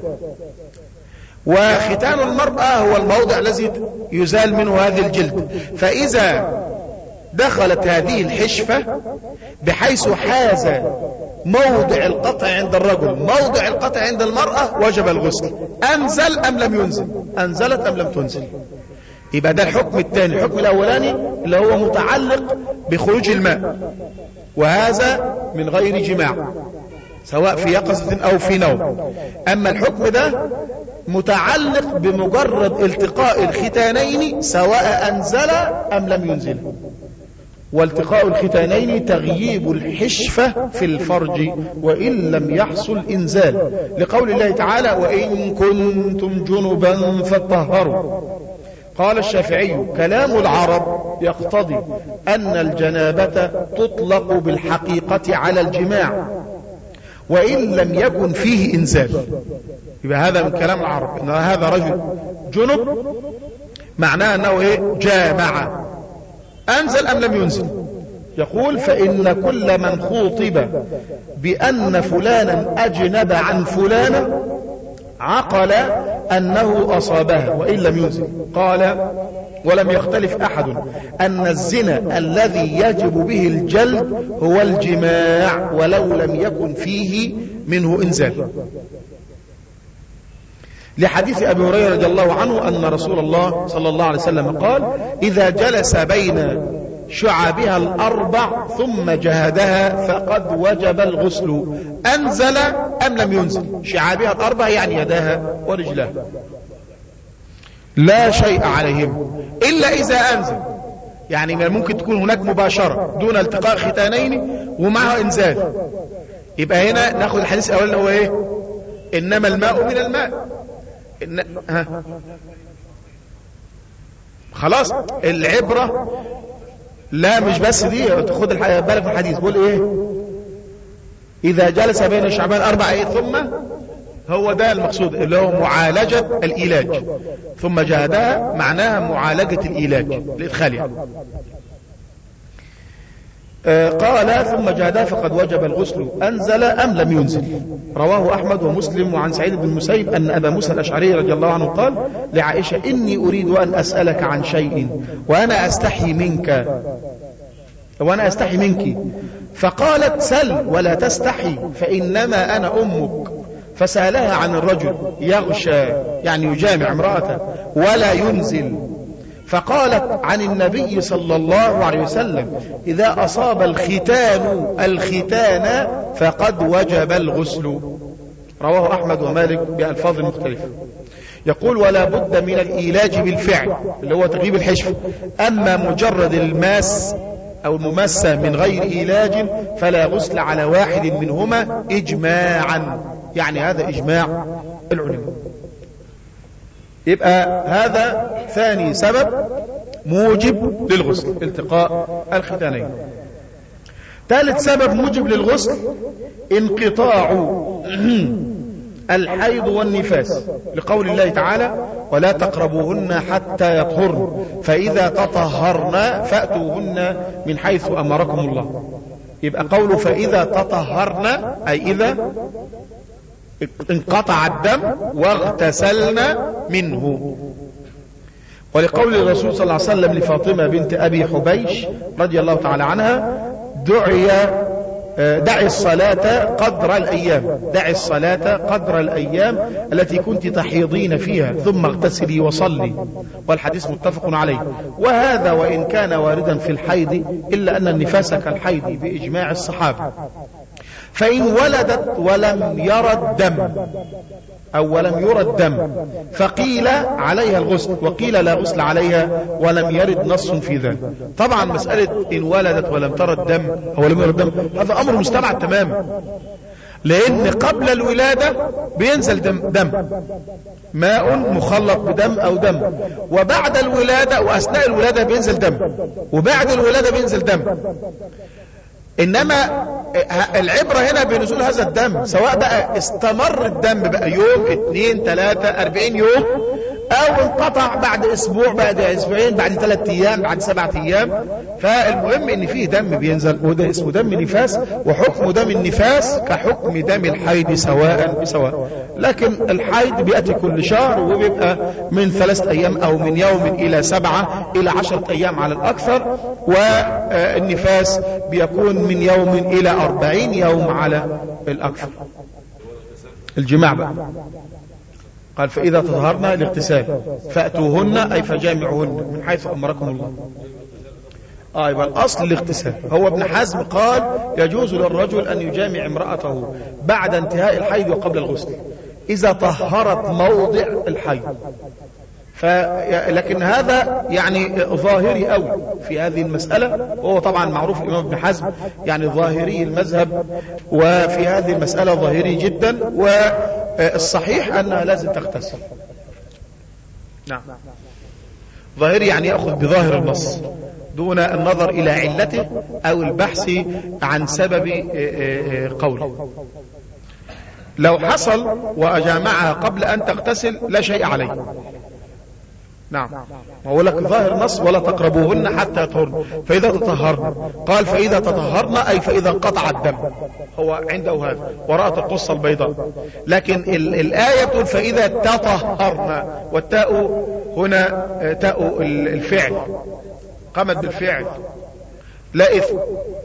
وختان المرأة هو الموضع الذي يزال منه هذه الجلد. فإذا دخلت هذه الحشفة بحيث حاز موضع القطع عند الرجل موضع القطع عند المرأة وجب الغسل، أنزل أم لم ينزل، أنزلت أم لم تنزل. يبقى ده الحكم الثاني. الحكم الأولاني اللي هو متعلق بخروج الماء، وهذا من غير جماع سواء في يقظة أو في نوم. أما الحكم ده متعلق بمجرد التقاء الختانين سواء أنزل أم لم ينزل. والتقاء الختانين تغييب الحشفة في الفرج وإن لم يحصل إنزال، لقول الله تعالى وإن كنتم جنبا فطهروا. قال الشافعي كلام العرب يقتضي أن الجنابة تطلق بالحقيقة على الجماع وإن لم يكن فيه إنزال. يبقى هذا من كلام العرب إن هذا رجل جنب معناه أنه إيه؟ جامع. أنزل أم لم ينزل؟ يقول فإن كل من خوطب بأن فلانا أجنب عن فلانة عقل أنه أصابها وإن لم ينزل. قال ولم يختلف أحد أن الزنا الذي يجب به الجلد هو الجماع ولو لم يكن فيه منه إنزال، لحديث أبي هريرة رضي الله عنه أن رسول الله صلى الله عليه وسلم قال إذا جلس بين شعابها الأربع ثم جهدها فقد وجب الغسل، أنزل أم لم ينزل. شعابها الأربع يعني يداها ورجلها لا شيء عليهم إلا إذا أنزل. يعني ممكن تكون هناك مباشرة دون التقاء ختانين ومعها إنزال. يبقى هنا ناخذ الحديث الأول هو إيه؟ إنما الماء من الماء. إن... ها. خلاص العبرة لا مش بس دي، تاخد بالك من الحديث بيقول ايه اذا جلس بين الشعبان اربع ايه ثم، هو ده المقصود اللي هو معالجة الإيلاج. ثم جهدها معناها معالجة الإيلاج الإدخال يعني. آه قال ثم جهدها فقد وجب الغسل أنزل أم لم ينزل. رواه أحمد ومسلم وعن سعيد بن المسيب أن أبا موسى الأشعري رضي الله عنه قال لعائشة إني أريد أن أسألك عن شيء وأنا أستحي منك وأنا أستحي منك. فقالت سل ولا تستحي فإنما أنا أمك. فسألها عن الرجل يغشى يعني يجامع امرأته ولا ينزل. فقالت عن النبي صلى الله عليه وسلم إذا أصاب الختان الختان فقد وجب الغسل. رواه أحمد ومالك بألفاظ مختلفة. يقول ولا بد من الإيلاج بالفعل اللي هو تغييب الحشفة. أما مجرد الماس أو المماسة من غير إيلاج فلا غسل على واحد منهما إجماعا، يعني هذا إجماع العلماء. يبقى هذا ثاني سبب موجب للغسل التقاء الختانين. ثالث سبب موجب للغسل انقطاع الحيض والنفاس، لقول الله تعالى ولا تقربوهن حتى يطهرن فإذا تطهرن فأتوهن من حيث أمركم الله. يبقى قوله فإذا تطهرنا أي إذا انقطع الدم واغتسلنا منه. ولقول الرسول صلى الله عليه وسلم لفاطمة بنت أبي حبيش رضي الله تعالى عنها دعي دعي الصلاة قدر الأيام دعي الصلاة قدر الأيام التي كنت تحيضين فيها ثم اغتسلي وصلي، والحديث متفق عليه. وهذا وإن كان واردا في الحيض إلا أن النفاس كالحيض بإجماع الصحابة. فإن ولدت ولم يرى الدم أو ولم يرى الدم فقيل عليها الغسل وقيل لا غسل عليها ولم يرد نص في ذلك. طبعا مسألة إن ولدت ولم ترى الدم أو لم يرى الدم هذا أمر مستبعد تماما، لأن قبل الولادة بينزل دم, دم ماء مخلط بدم أو دم، وبعد الولادة وأثناء الولادة بينزل دم، وبعد الولادة بينزل دم. إنما العبرة هنا بنزول هذا الدم، سواء بقى استمر الدم بقى يوم اثنين ثلاثة أربعين يوم، أو انقطع بعد أسبوع بعد أسبوعين بعد ثلاثة أيام بعد سبعة أيام. فالمهم إن فيه دم بينزل، وده اسمه دم نفاس، وحكم دم النفاس كحكم دم الحيض سواء بسواء. لكن الحيض بيأتي كل شهر وبيبقى من ثلاثة أيام أو من يوم إلى سبعة إلى عشرة أيام على الأكثر، والنفاس بيكون من يوم إلى أربعين يوم على الأكثر. الجماع بقى قال فإذا تطهرنا الاغتسال فأتوهن أي فجامعوهن من حيث أمركم الله. آه يبقى الأصل الاغتسال. هو ابن حزم قال يجوز للرجل أن يجامع امرأته بعد انتهاء الحيض وقبل الغسل إذا طهرت موضع الحيض. ف... لكن هذا يعني ظاهري أوي في هذه المسألة، وهو طبعا معروف الإمام ابن حزم يعني ظاهري المذهب، وفي هذه المسألة ظاهري جدا، والصحيح أنها لازم تغتسل. نعم ظاهري يعني يأخذ بظاهر النص دون النظر إلى علته أو البحث عن سبب قوله. لو حصل وأجامعها قبل أن تغتسل لا شيء عليه. نعم وأقول لك ظاهر نص ولا تقربوهن حتى يطهرن فإذا تطهرن. قال فإذا تطهرن أي فإذا انقطع الدم، هو عنده هذا ورأت القصة البيضاء. لكن الآية تقول فإذا تطهرن، والتاء هنا تاء الفعل قامت بالفعل لا إثم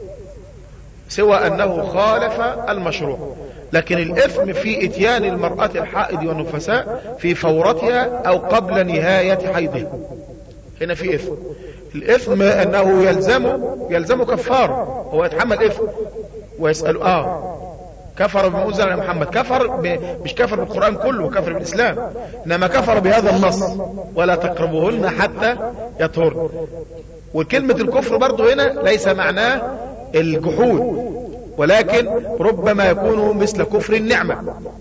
سوى أنه خالف المشروع. لكن الإثم في إتيان المرأة الحائض والنفساء في فورتها أو قبل نهاية حيضها، هنا في إثم. الإثم أنه يلزم يلزم كفار، هو يتحمل إثم ويسأل آه كفر بما أنزل على محمد، كفر ب... مش كفر بالقرآن كله، كفر بالإسلام، إنما كفر بهذا النص ولا تقربوهن حتى يطهرن. وكلمة الكفر برضو هنا ليس معناه الجحود، ولكن ربما يكون مثل كفر النعمة،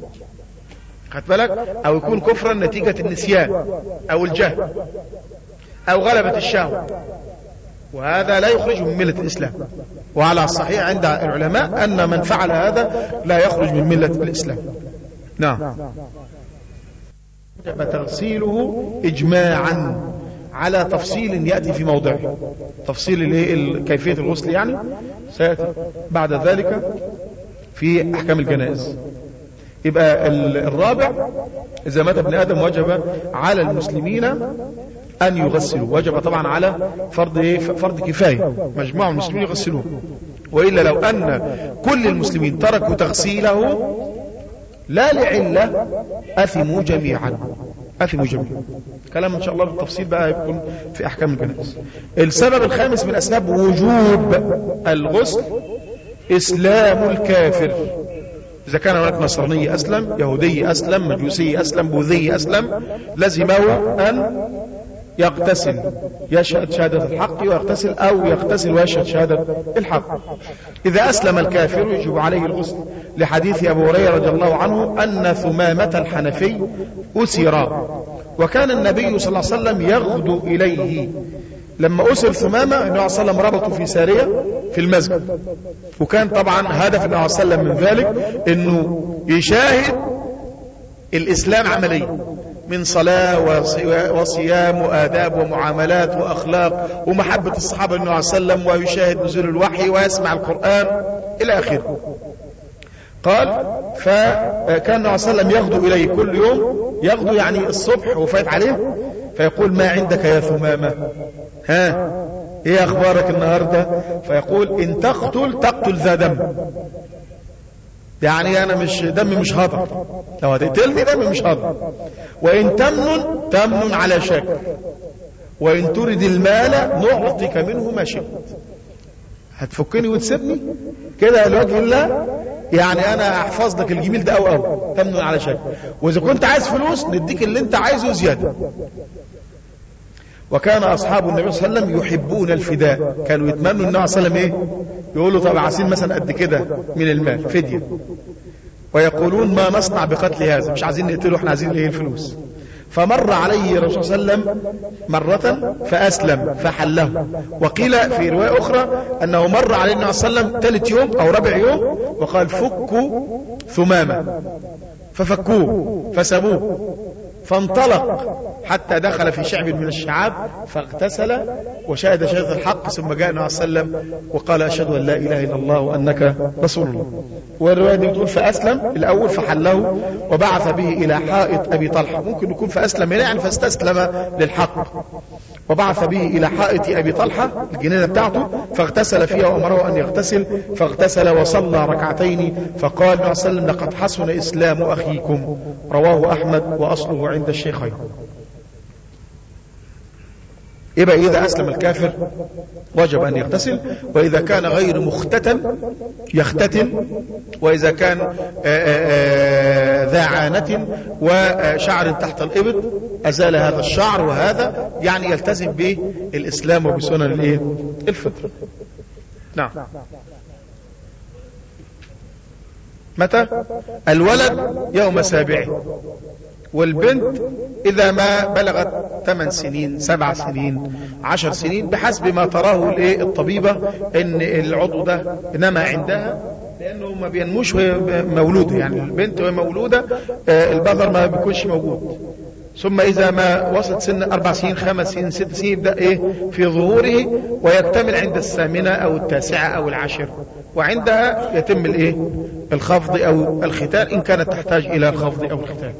خد بالك، أو يكون كفرا نتيجة النسيان أو الجهل أو غلبة الشهوة، وهذا لا يخرجه من ملة الإسلام. وعلى الصحيح عند العلماء أن من فعل هذا لا يخرج من ملة الإسلام. نعم تغسيله إجماعا على تفصيل يأتي في موضعه، تفصيل كيفية الغسل يعني سيأتي بعد ذلك في أحكام الجنائز. يبقى الرابع إذا مات ابن آدم وجب على المسلمين أن يغسلوا، وجب طبعا على فرض فرض كفاية مجموعة المسلمين يغسلوه، وإلا لو أن كل المسلمين تركوا تغسيله لا لعلة أثموا جميعا أثموا جميعا. كلام إن شاء الله بالتفصيل بقى يكون في أحكام الجنائز. السبب الخامس من أسباب وجوب الغسل إسلام الكافر. إذا كان هناك نصراني أسلم، يهودي أسلم، مجوسي أسلم، بوذي أسلم، لزمه أن يغتسل، يشهد شهادة الحق ويغتسل، أو يغتسل ويشهد شهادة الحق. إذا أسلم الكافر يجب عليه الغسل، لحديث أبو هريرة رضي الله عنه أن ثمامة الحنفي أسر، وكان النبي صلى الله عليه وسلم يغدو إليه. لما أسر ثمامة النبي صلى الله عليه وسلم ربطه في سارية في المسجد، وكان طبعا هدف النبي صلى الله عليه وسلم من ذلك أنه يشاهد الإسلام عمليا، من صلاة وصيام وآداب ومعاملات وأخلاق ومحبة الصحابة النبي صلى الله عليه وسلم، ويشاهد نزول الوحي ويسمع القرآن إلى آخره. قال فكان النبي صلى الله عليه وسلم يغدو إليه كل يوم، يغدو يعني الصبح وفات عليه، فيقول ما عندك يا ثمامة، ها ايه اخبارك النهاردة؟ فيقول ان تقتل تقتل ذا دم، يعني انا مش دمي مش هضر، لو هتقتلني دمي مش هضر. وان تمنن تمنن على شاكر، وان تريد المال نعطيك منه ما شئت. هتفكني وتسيبني كده لوجه الله، يعني انا احفظ لك الجميل ده او او تمنن على شاكر، واذا كنت عايز فلوس نديك اللي انت عايزه زيادة. وكان أصحاب النبي صلى الله عليه وسلم يحبون الفداء، كانوا يتمنوا النبي صلى الله عليه وسلم إيه؟ يقولوا طب عايزين مثلا قد كده من المال فدية، ويقولون ما نصنع بقتل هذا، مش عايزين نقتله، احنا عايزين ايه الفلوس. فمر عليه الرسول صلى الله عليه وسلم مرة فأسلم فحله. وقيل في رواية أخرى أنه مر عليه النبي صلى الله عليه وسلم ثالث يوم أو رابع يوم وقال فكوا ثمامة، ففكوه فسبوه، فانطلق حتى دخل في شعب من الشعاب فاغتسل وشهد شهادة الحق، ثم جاء النبي صلى الله عليه وسلم وقال أشهد أن لا إله إلا الله وأنك رسول الله. والرواية دي بتقول فأسلم الأول فحله وبعث به إلى حائط أبي طلحة، ممكن يكون فأسلم هنا يعني فاستسلم للحق، وبعث به إلى حائط أبي طلحة الجنينة بتاعته فاغتسل فيها وأمره أن يغتسل، فاغتسل وصلى ركعتين، فقال النبي صلى الله عليه وسلم لقد حسن إسلام أخيكم، رواه أحمد وأصله عند الشيخين. يبقى إذا أسلم الكافر وجب أن يغتسل، وإذا كان غير مختتن يختتن، وإذا كان ذا عانة وشعر تحت الإبط أزال هذا الشعر، وهذا يعني يلتزم بالإسلام وبسنن الفطر. نعم. متى؟ الولد يوم سابعه، والبنت إذا ما بلغت ثمان سنين سبع سنين عشر سنين بحسب ما تراه الطبيبة إن العضو ده نما عندها، لأنه ما بينموش وهي مولودة، يعني البنت وهي مولودة البذر ما بيكونش موجود. ثم إذا ما وصلت سن أربع سنين خمس سنين ست سنين يبدأ إيه في ظهوره، ويكتمل عند الثامنة أو التاسعة أو العاشرة، وعندها يتم الإيه الخفض أو الختان إن كانت تحتاج إلى الخفض أو الختان.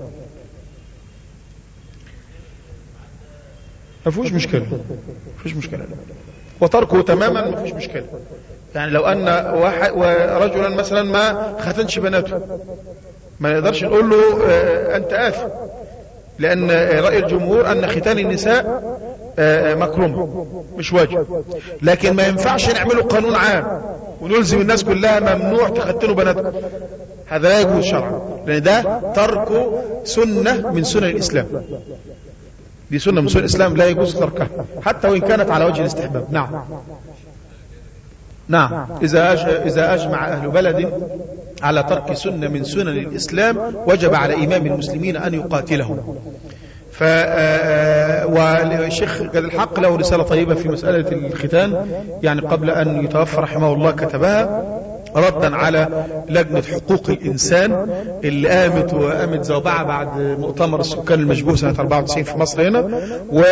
ما فيهوش مشكلة، ما فيهوش مشكلة، وتركه تماما ما فيهوش مشكلة. يعني لو أن واحد ورجلا مثلا ما ختنش بناته ما نقدرش نقول له آه أنت آثم، لأن رأي الجمهور أن ختان النساء آه مكروه مش واجب، لكن ما ينفعش نعمله قانون عام ونلزم الناس كلها ممنوع تختنوا بناتكم، هذا لا يجوز شرعا، لأن ده ترك سنة من سنن الإسلام، دي سنة من سنن الإسلام لا يجوز تركها حتى وإن كانت على وجه الاستحباب. نعم نعم إذا إذا أجمع أهل بلد على ترك سنة من سنن الإسلام وجب على إمام المسلمين أن يقاتلهم. ف والشيخ قال الحق له رسالة طيبة في مسألة الختان، يعني قبل أن يتوفى رحمه الله كتبها ردا على لجنة حقوق الإنسان اللي قامت وقامت زوبعة بعد مؤتمر السكان المشبوه سنة أربعة وتسعين في مصر هنا، و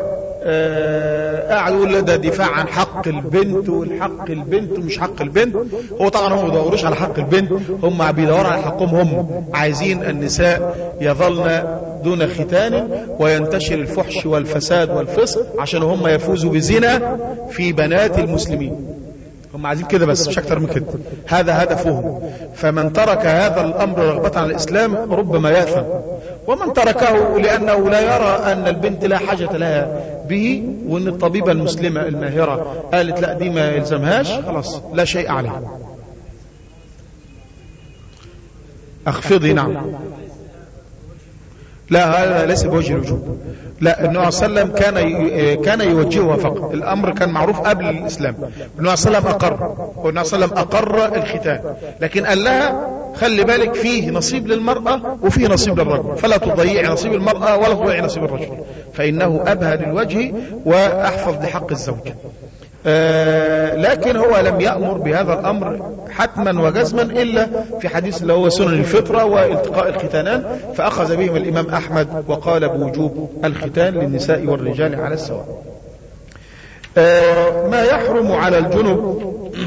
قاعد يقول ده دفاع عن حق البنت والحق البنت ومش حق البنت. هو طبعا هم ما بيدوروش على حق البنت، هم بيدوروا على حقهم، هم عايزين النساء يظلن دون ختان وينتشر الفحش والفساد والفسق عشان هم يفوزوا بزنا في بنات المسلمين، هم عايزين كده بس مش اكتر من كده، هذا هدفهم. فمن ترك هذا الامر رغبة عن الاسلام ربما يأثم، ومن تركه لانه لا يرى ان البنت لا حاجة لها به، وان الطبيبة المسلمة الماهرة قالت لا دي ما يلزمهاش، خلاص لا شيء عليه. اخفضي. نعم لا هذا ليس بوجه الوجوب، لا النبي صلى الله عليه وسلم كان كان يوجهها فقط، الامر كان معروف قبل الاسلام، النبي صلى الله عليه وسلم اقر، والنبي صلى الله عليه وسلم اقر الختان، لكن قال لها خلي بالك فيه نصيب للمرأة وفيه نصيب للرجل، فلا تضيع نصيب المرأة ولا تضيع نصيب الرجل، فإنه أبهى للوجه وأحفظ لحق الزوج. آه لكن هو لم يأمر بهذا الأمر حتما وجزما إلا في حديث اللي هو سنن الفطرة والتقاء الختانان، فأخذ بهم الإمام أحمد وقال بوجوب الختان للنساء والرجال على السواء. آه ما يحرم على الجنب،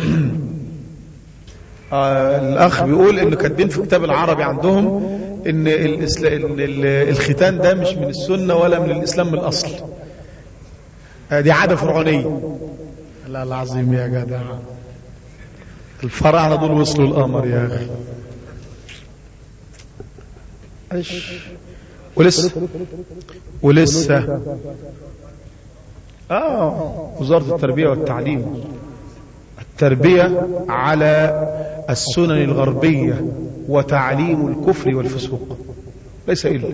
آه الأخ بيقول إنه كاتبين في كتاب العربي عندهم إن الختان ده مش من السنة ولا من الإسلام من الأصل، آه دي عادة فرعونية. لا العظيم يا جدع، الفراعنة دول وصلوا القمر يا أخي. ايش ولسه ولسه اه وزارة التربية والتعليم، التربية على السنن الغربية وتعليم الكفر والفسوق ليس إلا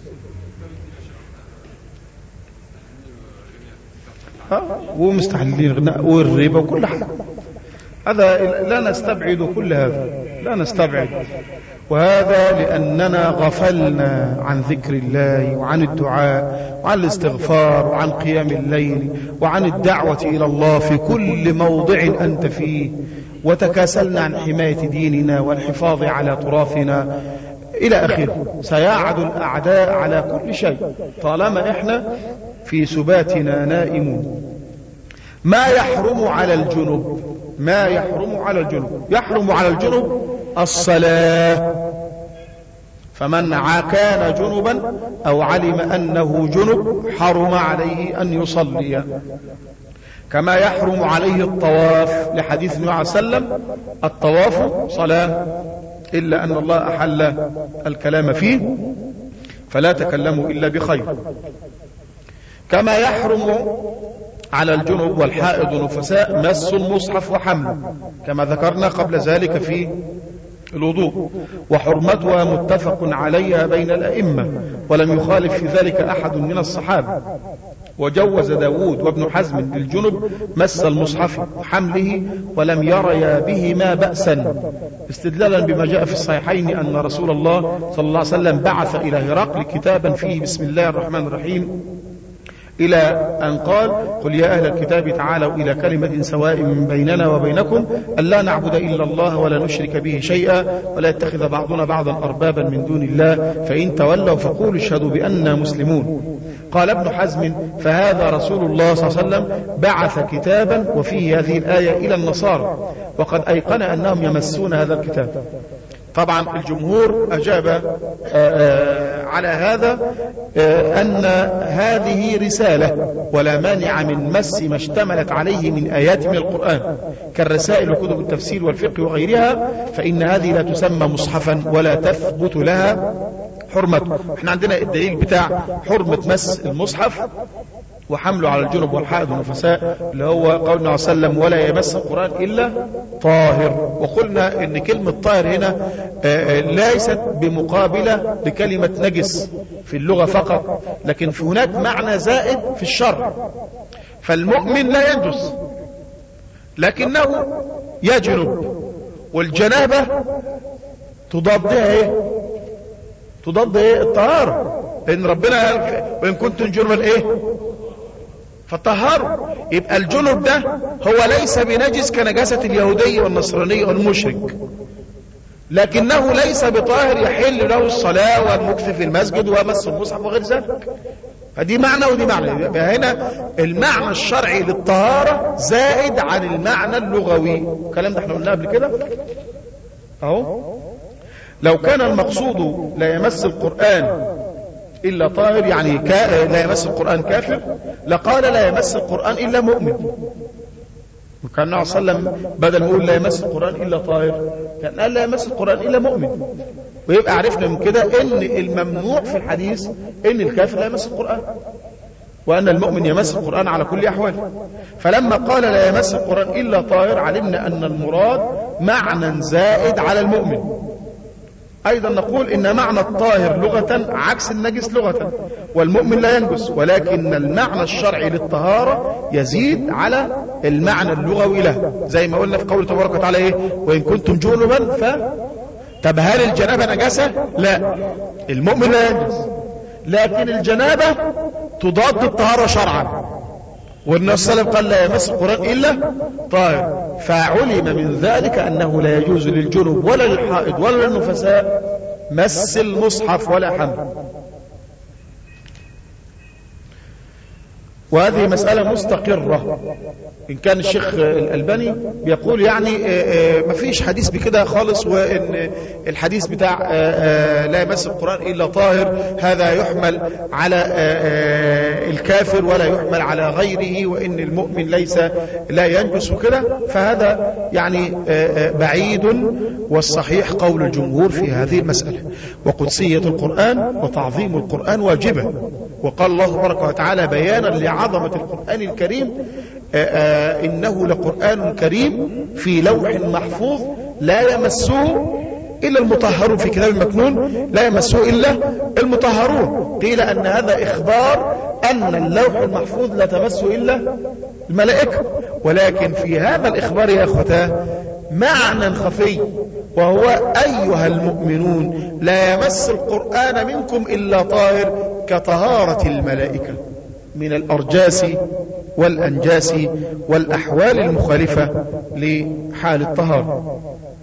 آه ومستحلين الغناء والربا وكل حاجة. هذا لا نستبعد كل هذا، لا نستبعد، وهذا لأننا غفلنا عن ذكر الله وعن الدعاء وعن الاستغفار وعن قيام الليل وعن الدعوة إلى الله في كل موضع أنت فيه، وتكاسلنا عن حماية ديننا والحفاظ على تراثنا إلى آخره. سيعد الأعداء على كل شيء طالما إحنا في سباتنا نائمون. ما يحرم على الجنب، ما يحرم على الجنب، يحرم على الجنب الصلاة، فمن كان جنبا أو علم أنه جنب حرم عليه أن يصلي. كما يحرم عليه الطواف لحديث النبي عليه وسلم الطواف صلاة، إلا أن الله أحل الكلام فيه فلا تكلموا إلا بخير. كما يحرم على الجنب والحائض والنفساء مس المصحف وحمله، كما ذكرنا قبل ذلك في الوضوء، وحرمتها متفق عليها بين الأئمة ولم يخالف في ذلك أحد من الصحابة. وجوز داود وابن حزم للجنب مس المصحف وحمله ولم يريا بهما بأسا، استدلالا بما جاء في الصحيحين أن رسول الله صلى الله عليه وسلم بعث إلى هرقل كتابا فيه بسم الله الرحمن الرحيم إلى أن قال قل يا أهل الكتاب تعالوا إلى كلمة سواء من بيننا وبينكم ألا نعبد إلا الله ولا نشرك به شيئا ولا يتخذ بعضنا بعضا أربابا من دون الله فإن تولوا فقولوا اشهدوا بأننا مسلمون. قال ابن حزم فهذا رسول الله صلى الله عليه وسلم بعث كتابا وفيه هذه الآية إلى النصارى وقد أيقن أنهم يمسون هذا الكتاب. طبعا الجمهور أجاب آآ آآ على هذا أن هذه رسالة ولا مانع من مس ما اشتملت عليه من آيات من القرآن كالرسائل وكتب التفسير والفقه وغيرها، فإن هذه لا تسمى مصحفا ولا تثبت لها حرمته. احنا عندنا الدليل بتاع حرمة مس المصحف وحمله على الجنب والحائض والنفساء اللي هو قول النبي صلى الله عليه وسلم ولا يمس القرآن إلا طاهر. وقلنا ان كلمة طاهر هنا ليست بمقابلة لكلمة نجس في اللغة فقط، لكن في هناك معنى زائد في الشرع. فالمؤمن لا ينجس لكنه يجنب، والجنابة تضادها ايه؟ تضاد ايه؟ الطهارة، لان ربنا قال وان كنتم جنبا ايه؟ فطهروا. يبقى الجنب ده هو ليس بنجس كنجاسة اليهودي والنصراني والمشرك، لكنه ليس بطاهر يحل له الصلاة والمكث في المسجد ومس المصحف وغير ذلك. فدي معنى ودي معنى. يبقى هنا المعنى الشرعي للطهارة زائد عن المعنى اللغوي. الكلام ده احنا قلناه قبل كده اهو. لو كان المقصود لا يمس القرآن إلا طاهر يعني كا... لا يمس القرآن كافر لقال لا يمس القرآن إلا مؤمن. وكان النبي صلى الله عليه وسلم بدل ما يقول لا يمس القرآن إلا طاهر كان قال لا يمس القرآن إلا مؤمن. ويبقى عرفنا من كده إن الممنوع في الحديث إن الكافر لا يمس القرآن وأن المؤمن يمس القرآن على كل أحواله. فلما قال لا يمس القرآن إلا طاهر علمنا أن المراد معنى زائد على المؤمن. أيضا نقول إن معنى الطاهر لغة عكس النجس لغة، والمؤمن لا ينجس، ولكن المعنى الشرعي للطهارة يزيد على المعنى اللغوي له، زي ما قلنا في قوله تبارك وتعالى إيه؟ وإن كنتم جنبا ف طب هل الجنابة نجاسة؟ لا، المؤمن لا ينجس، لكن الجنابة تضاد الطهارة شرعا. والنبي صلى الله عليه وسلم قال لا يمس القرآن إلا طاهر، فعلم من ذلك أنه لا يجوز للجنب ولا للحائض ولا للنفساء مس المصحف ولا حمل. وهذه مسألة مستقرة، إن كان الشيخ الألباني بيقول يعني ما فيش حديث بكده خالص، وإن الحديث بتاع لا يمس القرآن إلا طاهر هذا يحمل على الكافر ولا يحمل على غيره، وإن المؤمن ليس لا ينجس وكده، فهذا يعني بعيد، والصحيح قول الجمهور في هذه المسألة. وقدسية القرآن وتعظيم القرآن واجبة، وقال الله تبارك وتعالى بيانا لعظمة القرآن الكريم آآ آآ إنه لقرآن كريم في لوح محفوظ لا يمسه إلا المطهرون، في كتاب مكنون لا يمسه إلا المطهرون. قيل أن هذا إخبار أن اللوح المحفوظ لا تمسه إلا الملائكة، ولكن في هذا الإخبار يا أخوتاه معنى خفي، وهو أيها المؤمنون لا يمس القرآن منكم إلا طاهر كطهارة الملائكة من الأرجاس والأنجاس والأحوال المخالفة لحال الطهارة.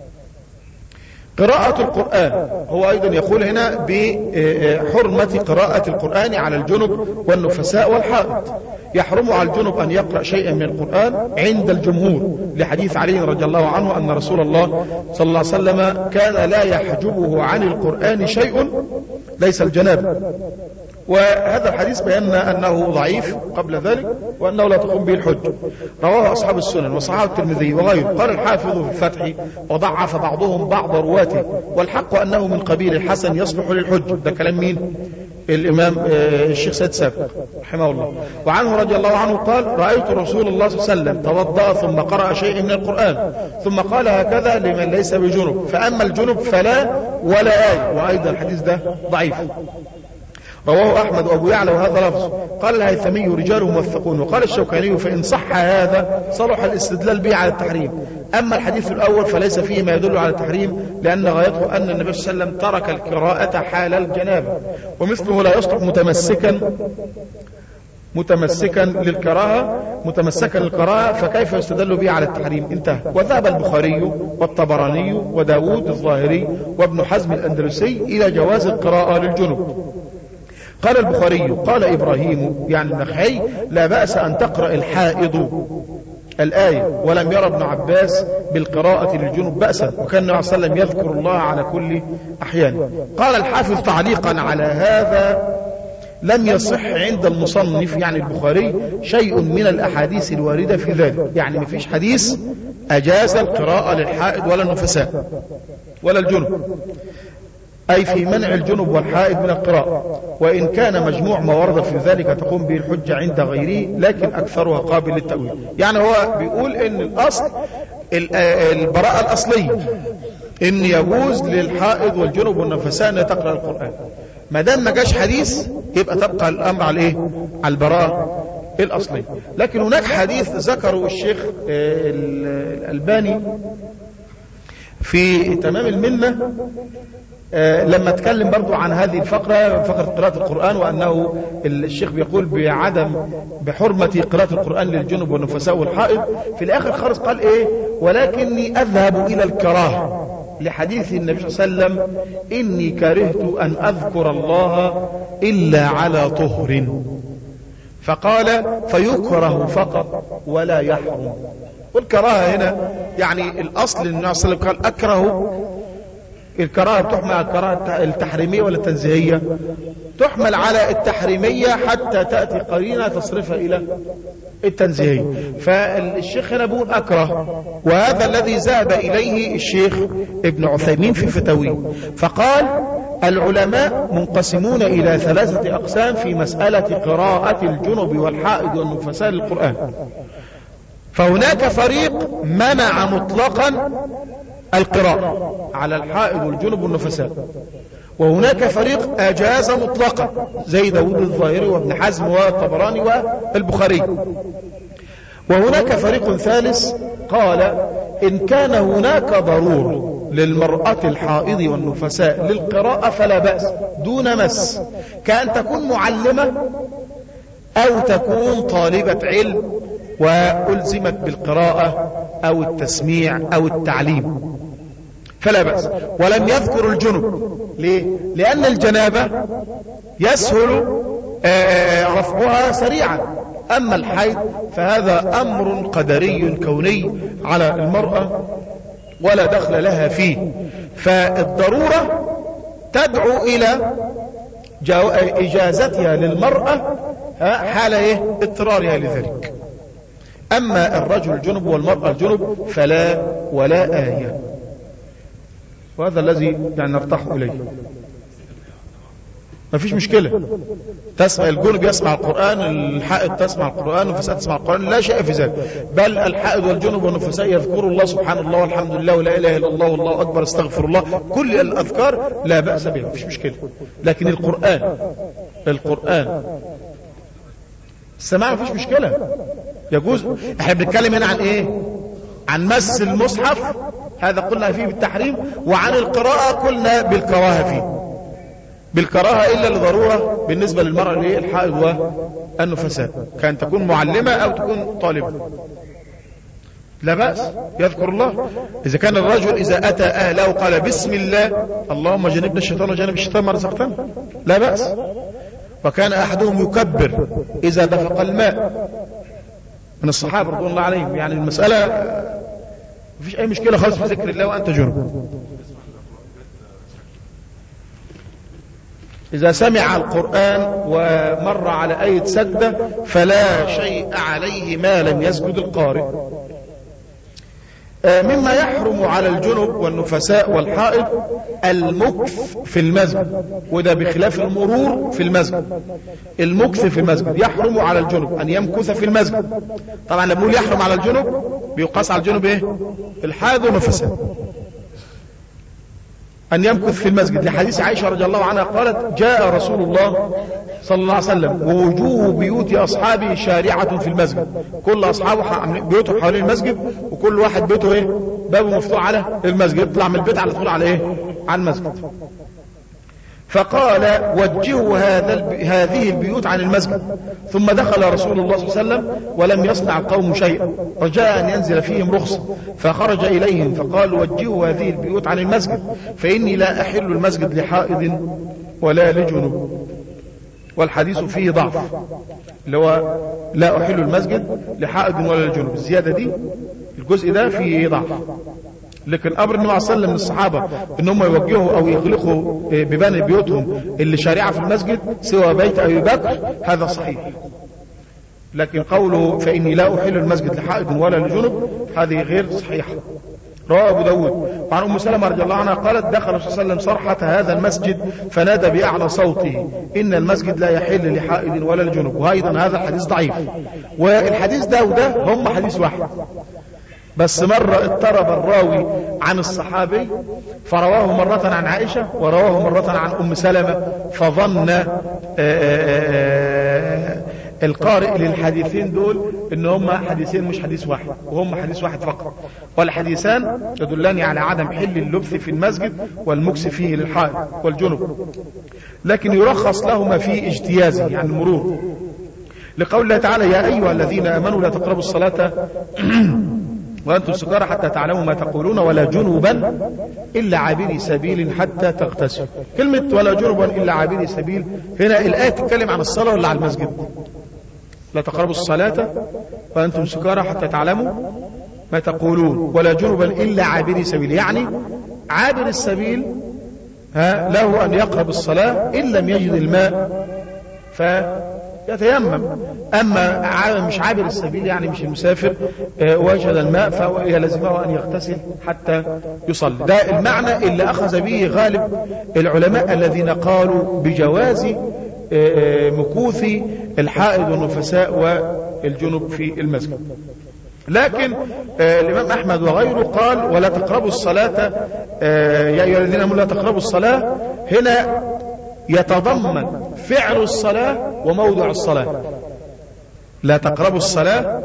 قراءة القرآن، هو أيضا يقول هنا بحرمة قراءة القرآن على الجنب والنفساء والحائض. يحرم على الجنب أن يقرأ شيئا من القرآن عند الجمهور، لحديث علي رضي الله عنه أن رسول الله صلى الله عليه وسلم كان لا يحجبه عن القرآن شيء ليس الجنابة. وهذا الحديث بينا أنه ضعيف قبل ذلك، وأنه لا تقوم به الحجة. رواه أصحاب السنن وصححه الترمذي وغيره. قال الحافظ في الفتح وضعف بعضهم بعض رواته، والحق أنه من قبيل الحسن يصلح للحجة. ده كلام مين؟ الإمام الشيخ سيد سابق رحمه الله. وعنه رضي الله عنه قال رأيت رسول الله صلى الله عليه وسلم توضأ ثم قرأ شيء من القرآن ثم قال هكذا لمن ليس بجنب، فأما الجنب فلا ولا آية. وأيضا الحديث ده ضعيف. رواه أحمد وأبو يعلى وهذا لفظ. قال الهيثمي رجال موثقون. وقال الشوكاني فإن صح هذا صلح الاستدلال به على التحريم. أما الحديث الأول فليس فيه ما يدل على التحريم، لأن غايته أن النبي صلى الله عليه وسلم ترك القراءة حال الجنابة، ومثله لا يصلح متمسكا متمسكا للكراهة متمسكا للقراءة، فكيف يستدل به على التحريم؟ انتهى. وذهب البخاري والطبراني وداود الظاهري وابن حزم الأندلسي إلى جواز القراءة للجنوب. قال البخاري قال إبراهيم يعني النخعي لا بأس أن تقرأ الحائض الآية، ولم يرى ابن عباس بالقراءة للجنوب بأسا، وكان النبي صلى الله عليه وسلم يذكر الله على كل أحيان. قال الحافظ تعليقا على هذا لم يصح عند المصنف يعني البخاري شيء من الأحاديث الواردة في ذلك، يعني مفيش حديث أجاز القراءة للحائض ولا النفساء ولا الجنوب، أي في منع الجنوب والحائض من القراءة، وإن كان مجموع ما ورد في ذلك تقوم به الحجة عند غيره، لكن أكثرها قابل للتأويل. يعني هو بيقول إن الأصل البراءة الأصلية إن يجوز للحائض والجنوب والنفساء أن تقرأ القرآن، ما دام ما جاش حديث يبقى تبقى الأمر على إيه؟ على البراءة الأصلية. لكن هناك حديث ذكره الشيخ الألباني في تمام المنة آه لما اتكلم برضو عن هذه الفقرة، فقرة قراءة القرآن، وأنه الشيخ بيقول بعدم بحرمة قراءة القرآن للجنوب والنفساء والحائض. في الآخر خالص قال إيه؟ ولكني أذهب إلى الكراهة لحديث النبي صلى الله عليه وسلم إني كرهت أن أذكر الله إلا على طهر، فقال فيكره فقط ولا يحرم. والكراهة هنا يعني الأصل أن النبي صلى الله عليه وسلم قال أكره. الكراهة بتحمل على الكراهة التحريمية ولا التنزيهية؟ تحمل على التحريمية حتى تأتي قرينة تصرفها إلى التنزيهية. فالشيخ هنا بيقول أكره، وهذا الذي ذهب إليه الشيخ ابن عثيمين في فتاويه. فقال العلماء منقسمون إلى ثلاثة أقسام في مسألة قراءة الجنب والحائض والنفساء للقرآن. فهناك فريق منع مطلقا القراءة على الحائض والجنب والنفساء، وهناك فريق أجاز مطلقا زي داود الظاهري وابن حزم والطبراني والبخاري، وهناك فريق ثالث قال إن كان هناك ضرورة للمرأة الحائض والنفساء للقراءة فلا بأس دون مس، كأن تكون معلمة أو تكون طالبة علم وألزمت بالقراءة أو التسميع أو التعليم فلا بأس. ولم يذكر الجنب. ليه؟ لأن الجنابة يسهل رفعها سريعا، أما الحيض فهذا أمر قدري كوني على المرأة ولا دخل لها فيه، فالضرورة تدعو إلى إجازتها للمرأة حال إيه؟ اضطرارها لذلك. أما الرجل الجنب والمرأة الجنب فلا ولا آية، وهذا الذي يعني نرتاح إليه. ما فيش مشكلة، تسمع الجنب يسمع القرآن، الحائض تسمع القرآن، والنفساء تسمع القرآن، لا شيء في ذلك. بل الحائض والجنب والنفساء يذكروا الله سبحان الله والحمد لله ولا إله إلا الله والله أكبر استغفر الله، كل الأذكار لا بأس بها، ما فيش مشكلة. لكن القرآن القرآن السماع ما فيش مشكلة، يجوز. احنا بنتكلم هنا عن ايه؟ عن مس المصحف، هذا قلنا فيه بالتحريم، وعن القراءة قلنا بالكراهة فيه، بالكراهة إلا لضرورة بالنسبة للمرأة اللي هي الحائض والنفساء، كان تكون معلمة أو تكون طالبة لا بأس، يذكر الله. إذا كان الرجل إذا أتى أهله قال بسم الله اللهم جنبنا الشيطان وجنب الشيطان ما رزقتنا لا بأس. وكان أحدهم يكبر إذا دفق الماء من الصحابة رضي الله عليهم. يعني المسألة مفيش أي مشكلة خالص في ذكر الله وأنت جنب. إذا سمع القرآن ومر على آية سجدة فلا شيء عليه ما لم يسجد القارئ. مما يحرم على الجنب والنفساء والحائض المكث في المسجد، وده بخلاف المرور في المسجد. المكث في المسجد يحرم على الجنب أن يمكث في المسجد. طبعا لما نقول يحرم على الجنب بيقاس على الجنب ايه؟ الحائض والنفساء أن يمكث في المسجد، لحديث عائشة رضي الله عنها قالت جاء رسول الله صلى الله عليه وسلم ووجوه بيوت أصحابه شارعة في المسجد، كل أصحابه بيوتهم حوالين المسجد، وكل واحد بيته ايه؟ بابه مفتوح على المسجد، يطلع من البيت على طول على ايه؟ على المسجد. فقال وجهوا هذا هذه البيوت عن المسجد. ثم دخل رسول الله صلى الله عليه وسلم ولم يصنع القوم شيئا، رجاء أن ينزل فيهم رخصة، فخرج إليهم فقال وجهوا هذه البيوت عن المسجد فإني لا أحل المسجد لحائض ولا لجنب. والحديث فيه ضعف، اللي هو لا أحل المسجد لحائض ولا لجنب، الزيادة دي الجزء ده فيه ضعف. لكن أمر النبي صلى الله عليه وسلم من الصحابة ان هم يوجهوا او يغلقوا ببني بيوتهم اللي شارعة في المسجد سوى بيت ابي بكر هذا صحيح. لكن قوله فإني لا أحل المسجد لحائض ولا لجنب هذه غير صحيحة. رواه أبو داود. وعن أم سلمة رضي الله عنها قالت دخل الرسول صلى الله عليه وسلم صرحة هذا المسجد فنادى بأعلى صوته إن المسجد لا يحل لحائض ولا لجنب. وأيضا هذا الحديث ضعيف، والحديث ده وده هم حديث واحد، بس مرة اضطرب الراوي عن الصحابي فرواه مرة عن عائشة ورواه مرة عن أم سلمة، فظن آآ آآ القارئ للحديثين دول ان هم حديثين مش حديث واحد، وهم حديث واحد فقط، والحديثان يدلان على عدم حل اللبث في المسجد والمكث فيه للحائض والجنب، لكن يرخص لهما في اجتيازه يعني المرور، لقول الله تعالى يا أيها الذين آمنوا لا تقربوا الصلاة وأنتم سكارى حتى تعلموا ما تقولون ولا جنوبا إلا عابري سبيل حتى تغتسلوا. كلمة ولا جنوبا إلا عابري سبيل هنا الآية تتكلم عن الصلاة ولا على المسجد؟ لا تقربوا الصلاة وأنتم سكارى حتى تعلموا ما تقولون ولا جنوبا إلا عابري سبيل، يعني عابر السبيل ها له أن يقرب الصلاة إن لم يجد الماء فيتيمم. أما مش عابر السبيل يعني مش المسافر وجد الماء فهو يلزمه أن يغتسل حتى يصلي. ده المعنى اللي أخذ به غالب العلماء الذين قالوا بجواز مكوث الحائض والنفساء والجنب في المسجد. لكن آه الإمام أحمد وغيره قال ولا تقربوا الصلاة آه يا أيها الذين آمنوا لا تقربوا الصلاة، هنا يتضمن فعل الصلاة وموضع الصلاة. لا تقربوا الصلاة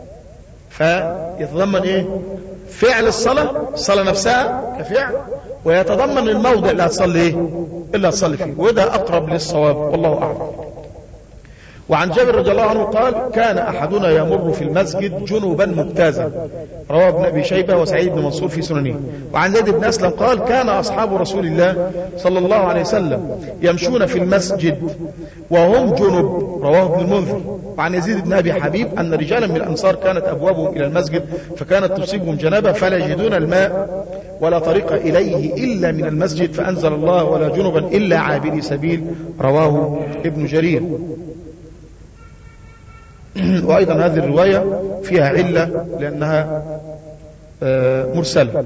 فيتضمن إيه؟ فعل الصلاة، الصلاة نفسها كفعل، ويتضمن الموضع اللي هتصلي إيه؟ اللي هتصلي فيه، وده أقرب للصواب والله أعلم. وعن جابر رضي الله عنه قال كان أحدنا يمر في المسجد جنوبا مجتازا، رواه ابن أبي شيبة وسعيد بن منصور في سننه. وعن زيد بن أسلم قال كان أصحاب رسول الله صلى الله عليه وسلم يمشون في المسجد وهم جنب، رواه ابن المنذر. وعن يزيد بن أبي حبيب أن رجالا من الأنصار كانت أبوابهم إلى المسجد فكانت تصيبهم جنابة فلا يجدون الماء ولا طريق إليه إلا من المسجد فأنزل الله ولا جنبا إلا عابري سبيل، رواه ابن جرير. وأيضا هذه الرواية فيها علة لأنها مرسلة.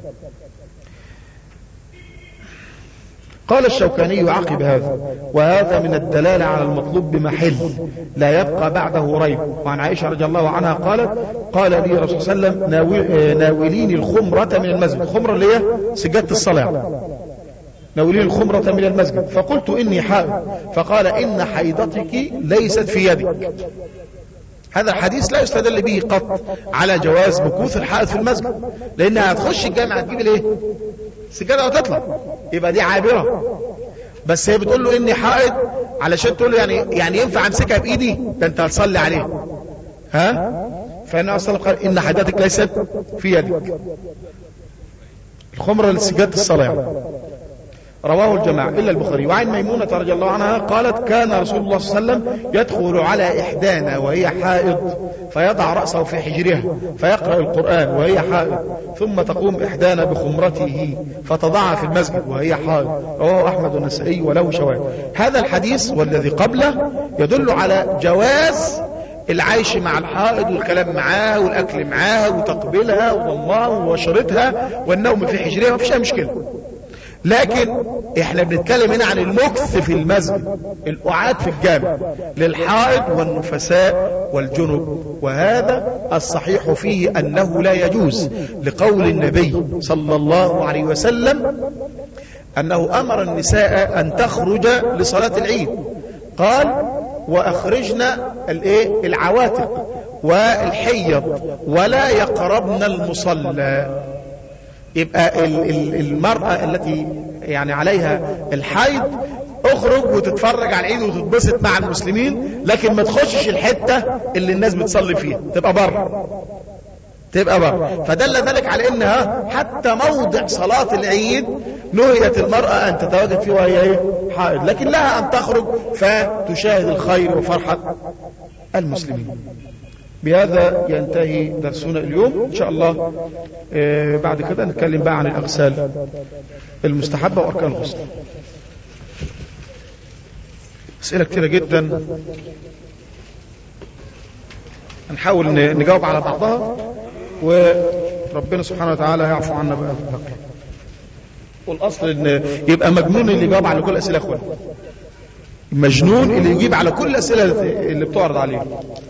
قال الشوكاني عقب هذا وهذا من الدلالة على المطلوب بمحل لا يبقى بعده ريب. وعن عائشة رضي الله عنها قالت قال لي رسول صلى الله عليه وسلم ناوليني الخمرة من المسجد، الخمرة اللي هي سجادة الصلاة، ناوليني الخمرة من المسجد فقلت إني حائض فقال إن حيضتك ليست في يدك. هذا الحديث لا يستدل به قط على جواز مكوث الحائض في المسجد، لأنها هتخش الجامعة تجيب الايه سجادة وتطلع، يبقى دي عابرة. بس هي بتقول له إني حائض علشان تقول له يعني يعني ينفع امسكها بإيدي؟ ده أنت هتصلي عليه. ها؟ فإن أصلا قال إن حيضتك ليست في يدك، الخمرة لسجادة الصلاة، رواه الجماعة إلا البخاري. وعن ميمونة رضي الله عنها قالت كان رسول الله صلى الله عليه وسلم يدخل على إحدانا وهي حائض فيضع رأسه في حجرها فيقرأ القرآن وهي حائض ثم تقوم إحدانا بخمرته فتضعها في المسجد وهي حائض، رواه أحمد والنسائي وله شواهد. هذا الحديث والذي قبله يدل على جواز العيش مع الحائض والكلام معاه والأكل معاه وتقبيلها وضمها ووشرتها والنوم في حجرها، ما فيش أي مشكلة. لكن احنا بنتكلم هنا عن المكث في المسجد، القعاد في الجامع للحائض والنفساء والجنب، وهذا الصحيح فيه أنه لا يجوز لقول النبي صلى الله عليه وسلم أنه أمر النساء أن تخرج لصلاة العيد، قال وأخرجنا العواتق والحيض ولا يقربن المصلى. يبقى المرأة التي يعني عليها الحيض اخرج وتتفرج على العيد وتتبسط مع المسلمين، لكن ما تخشش الحتة اللي الناس بتصلي فيها، تبقى بره تبقى بره. فدل ذلك على انها حتى موضع صلاة العيد نهيت المرأة ان تتواجد فيه وهي حائض، لكن لها ان تخرج فتشاهد الخير وفرحة المسلمين. بهذا ينتهي درسنا اليوم إن شاء الله. آه بعد كده نتكلم بقى عن الأغسال المستحبة وأركان الغسل. أسئلة كتيرة جدا هنحاول نجاوب على بعضها وربنا سبحانه وتعالى يعفو عنا بقى. والأصل إن يبقى مجنون اللي يجاوب على كل الأسئلة أخوان، مجنون اللي يجيب على كل الأسئلة اللي بتعرض عليه.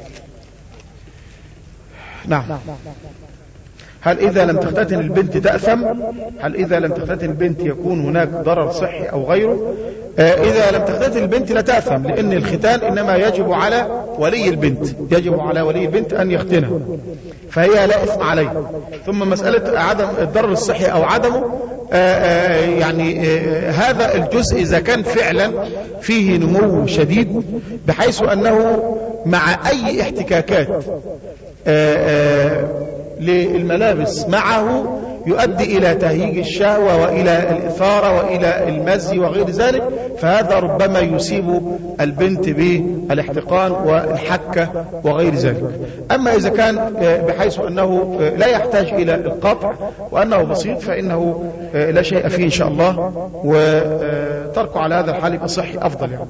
نعم. هل إذا لم تختتن البنت تأثم؟ هل إذا لم تختتن البنت يكون هناك ضرر صحي أو غيره؟ آه إذا لم تختتن البنت لا تأثم، لأن الختان إنما يجب على ولي البنت، يجب على ولي البنت أن يختنها، فهي لا إثم عليه. ثم مسألة عدم الضرر الصحي أو عدمه آه آه يعني آه هذا الجزء إذا كان فعلا فيه نمو شديد بحيث أنه مع أي احتكاكات آآ آآ للملابس معه يؤدي إلى تهييج الشهوة وإلى الإثارة وإلى المزي وغير ذلك، فهذا ربما يصيب البنت بالاحتقان والحكة وغير ذلك. أما إذا كان بحيث أنه لا يحتاج إلى القطع وأنه بسيط فإنه لا شيء فيه إن شاء الله، وتركه على هذا الحال يبقى صحي أفضل. يعني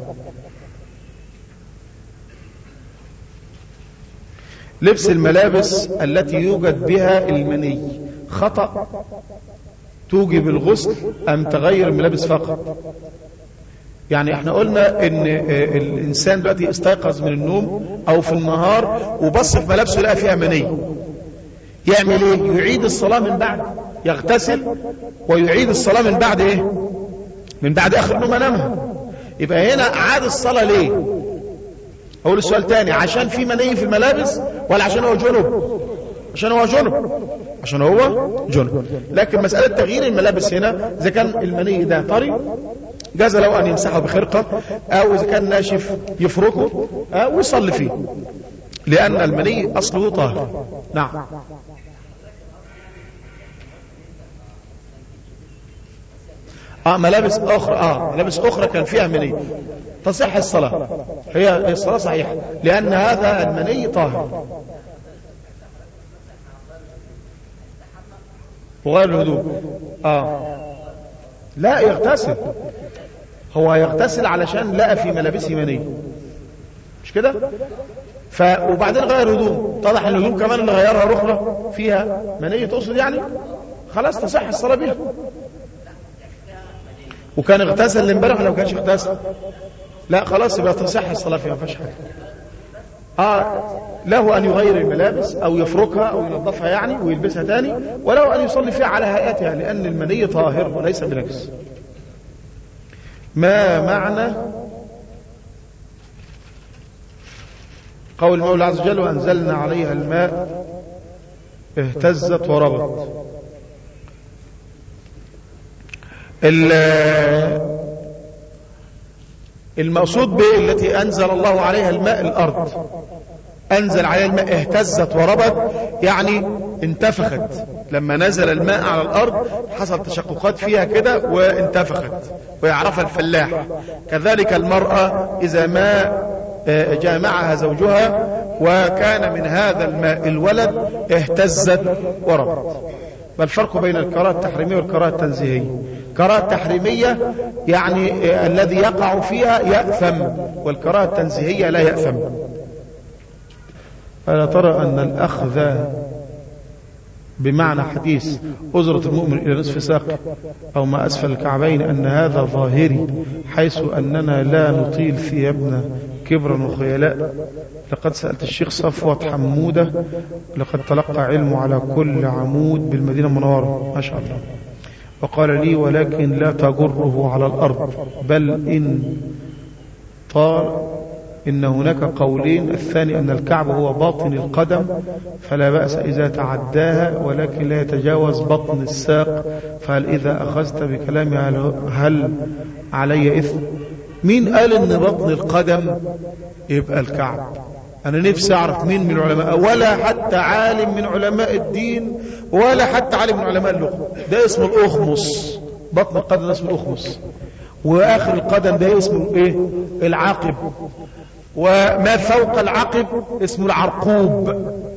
لبس الملابس التي يوجد بها المني خطأ توجب الغسل أم تغير الملابس فقط؟ يعني احنا قلنا ان الانسان دلوقتي استيقظ من النوم او في النهار وبص في ملابسه لقى فيها مني، يعمل ايه؟ يعيد الصلاة من بعد، يغتسل ويعيد الصلاة من بعد ايه؟ من بعد اخر نوم نامها. يبقى هنا عاد الصلاة ليه؟ اقول السؤال تاني، عشان في مني في الملابس ولا عشان هو جنب؟ عشان هو جنب، عشان هو جنب. لكن مسألة تغيير الملابس هنا اذا كان المني ده طري جاز له أن يمسحه بخرقة، أو إذا كان ناشف يفركه أو يصلي فيه، لأن المني أصله طاهر. نعم. آه ملابس أخرى آه ملابس أخرى كان فيها مني تصح الصلاة، هي الصلاة صحيحة لأن هذا المني طاهر. وغير الهدوء آه لا يغتسل، هو يغتسل علشان لقى في ملابسه مني، مش كده؟ ف وبعدين غير هدوء، طلع الهدوء كمان اللي غيرها رخرة فيها مني تقصد يعني، خلاص تصح الصلاة بها. وكان اغتسل امبارح لو كانش اغتسل لا خلاص يبقى تصح الصلاة فيها، ما فيهاش حاجة. اه له ان يغير الملابس او يفركها او ينظفها يعني ويلبسها تاني، وله ان يصلي فيها على هيئتها لان المني طاهر وليس بنجس. ما معنى قول المولى عز وجل وانزلنا عليها الماء اهتزت وربت؟ المقصود به التي أنزل الله عليها الماء الأرض، أنزل عليها الماء اهتزت وربت يعني انتفخت، لما نزل الماء على الأرض حصل تشققات فيها كده وانتفخت، ويعرفها الفلاح. كذلك المرأة إذا ما جامعها زوجها وكان من هذا الماء الولد اهتزت وربت. ما الفرق بين الكراهة التحريمية والكراهة التنزيهية؟ الكراهة التحريمية يعني الذي يقع فيها يأثم، والكراهة التنزيهية لا يأثم. ألا ترى أن الأخذ بمعنى حديث أزرة المؤمن إلى نصف ساق أو ما أسفل الكعبين أن هذا ظاهري، حيث أننا لا نطيل ثيابنا كبرا وخيلاء؟ لقد سألت الشيخ صفوة حمودة لقد تلقى علمه على كل عمود بالمدينة المنورة ما شاء الله، وقال لي ولكن لا تجره على الأرض، بل إن طار إن هناك قولين، الثاني أن الكعب هو باطن القدم فلا بأس إذا تعداها، ولكن لا يتجاوز بطن الساق، فهل إذا أخذت بكلامي هل علي إثم؟ مين قال إن بطن القدم يبقى الكعب؟ أنا نفسي أعرف مين من العلماء، ولا حتى عالم من علماء الدين ولا حتى عالم من علماء اللغة، ده اسمه الأخمص، بطن القدم اسمه الأخمص، وآخر القدم ده اسمه إيه؟ العقب، وما فوق العقب اسمه العرقوب،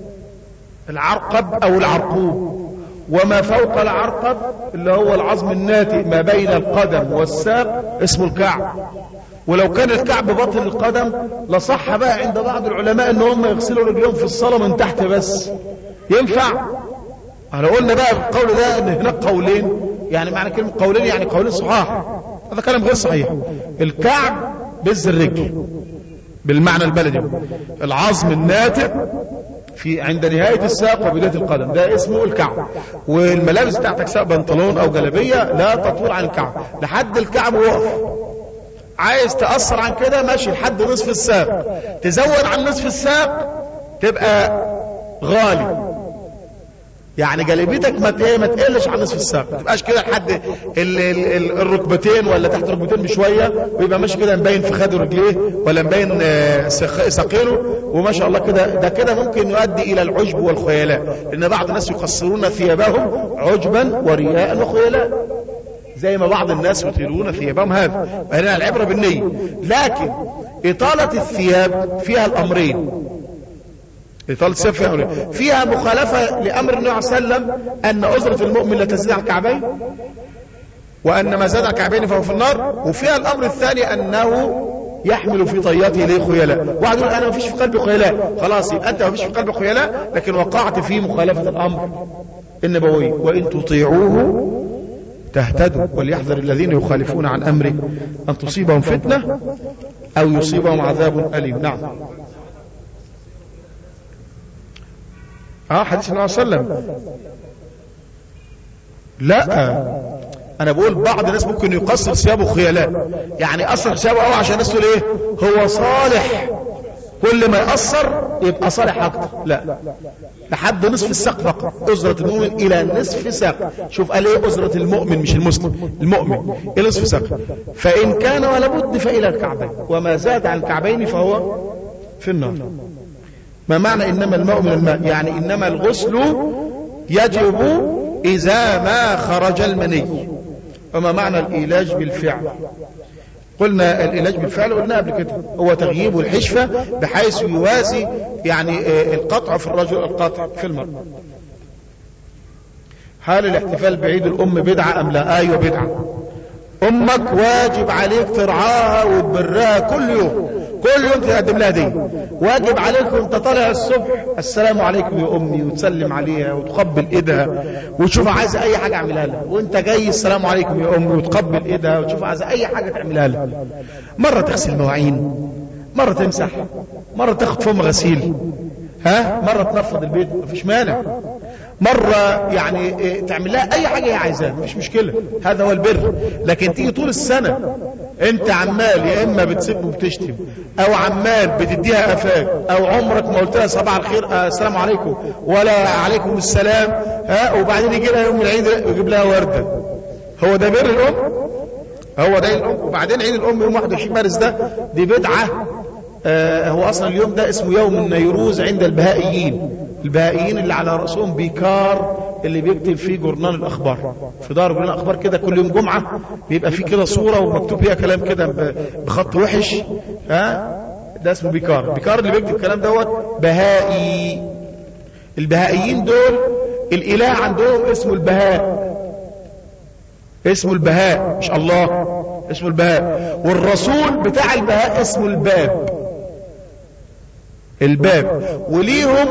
العرقب أو العرقوب، وما فوق العرقب اللي هو العظم الناتئ ما بين القدم والساق اسمه الكعب. ولو كان الكعب بطن القدم لصح بقى عند بعض العلماء ان هم يغسلوا رجلهم في الصلاة من تحت بس، ينفع؟ احنا قلنا بقى القول ده ان هناك قولين، يعني معنى كلمة قولين يعني قولين صحاح، هذا كلام غير صحيح. الكعب بز الرجل بالمعنى البلدي، العظم الناتئ في عند نهاية الساق وبداية القدم ده اسمه الكعب، والملابس بتاعتك سواء بنطلون او جلابية لا تطول عن الكعب لحد الكعب وقف. عايز تأثر عن كده ماشي لحد نصف الساق، تزود عن نصف الساق تبقى غالي، يعني جلبيتك ما ما تقلش عن نصف الساق، ما تبقاش كده لحد ال ال ال الركبتين ولا تحت الركبتين بشويه، ويبقى ماشي كده مبين فخاده رجليه ولا مبين ساقينه وما شاء الله كده، ده كده ممكن يؤدي الى العجب والخيلاء، لان بعض الناس يقصرون ثيابهم عجبا ورياء وخيلاء، زي ما بعض الناس يطيلون ثيابهم، هذا هنا العبرة بالنية. لكن إطالة الثياب فيها الأمرين، إطالة الثياب فيها أمرين، فيها مخالفة لأمر النبي صلى الله عليه وسلم أن أزرة المؤمن لا تزيد عن الكعبين، وأن ما زاد عن الكعبين فهو في النار، وفيها الأمر الثاني أنه يحمل في طياته إليه خيلاء. واحد يقول أنا ما فيش في قلبي خيلاء، خلاص يبقى أنت ما فيش في قلبي خيلاء، لكن وقعت في مخالفة الأمر النبوي، وإن تطيعوه تهتدوا وليحذر الذين يخالفون عن أمره أن تصيبهم فتنة أو يصيبهم عذاب أليم. نعم. آه حديث النبي صلى الله عليه وسلم، لا أنا بقول بعض الناس ممكن يقصر ثيابه خيلاء، يعني أصلا ثيابه أو عشان الناس تقول إيه هو صالح كل ما يقصر يبقى صالح اكتر، لا، لحد نصف الساق فقط. أجرة المؤمن إلى نصف ساق. شوف قال ايه أجرة المؤمن مش المسلم، المؤمن إلى نصف ساق. فإن كان ولا بد فإلى الكعبين، وما زاد عن الكعبين فهو في النار. ما معنى إنما الماء من الماء؟ يعني إنما الغسل يجب إذا ما خرج المني. وما معنى الإيلاج بالفعل؟ قلنا العلاج بالفعل قلنا قبل كده هو تغييب الحشفة بحيث يوازي يعني القطع في الرجل القطع في المرأة. هل الاحتفال بعيد الأم بدعة أم لا؟ أيوة بدعة. أمك واجب عليك ترعاها وتبرها كل يوم، كل يوم تقدم لها هدية. واجب عليك وانت طالع الصبح السلام عليكم يا أمي، وتسلم عليها وتقبل إيدها وتشوف عايزة أي حاجة اعملها لها. وانت جاي السلام عليكم يا أمي وتقبل إيدها وتشوف عايزة أي حاجة تعملها لها. مرة تغسل مواعين، مرة تمسح، مرة تاخد فم غسيل، ها، مرة تنفض البيت، مفيش مانع. مرة يعني تعمل لها اي حاجة هي عايزاها، مفيش مشكلة، هذا هو البر. لكن تيجي طول السنة انت عمال يا اما بتسب وبتشتم، او عمال بتديها افاك، او عمرك ما قلت لها صباح الخير آه السلام عليكم ولا عليكم السلام، ها، وبعدين يجي لها يوم العيد ويجيب لها وردة. هو ده بر الام؟ هو ده الام؟ وبعدين عيد الام يوم واحد وعشرين مارس ده دي بدعة. آه هو اصلا اليوم ده اسمه يوم النيروز عند البهائيين. البهائيين اللي على رأسهم بيكار اللي بيكتب فيه جورنال الأخبار، في دار جورنال الأخبار كده كل يوم جمعة بيبقى فيه كده صورة ومكتوب فيها كلام كده بخط وحش، ها، ده اسمه بيكار. بيكار اللي بيكتب الكلام دوت بهائي. البهائيين دول الإله عندهم اسمه البهاء، اسمه البهاء مش الله، اسمه البهاء. والرسول بتاع البهاء اسمه الباب، الباب. وليهم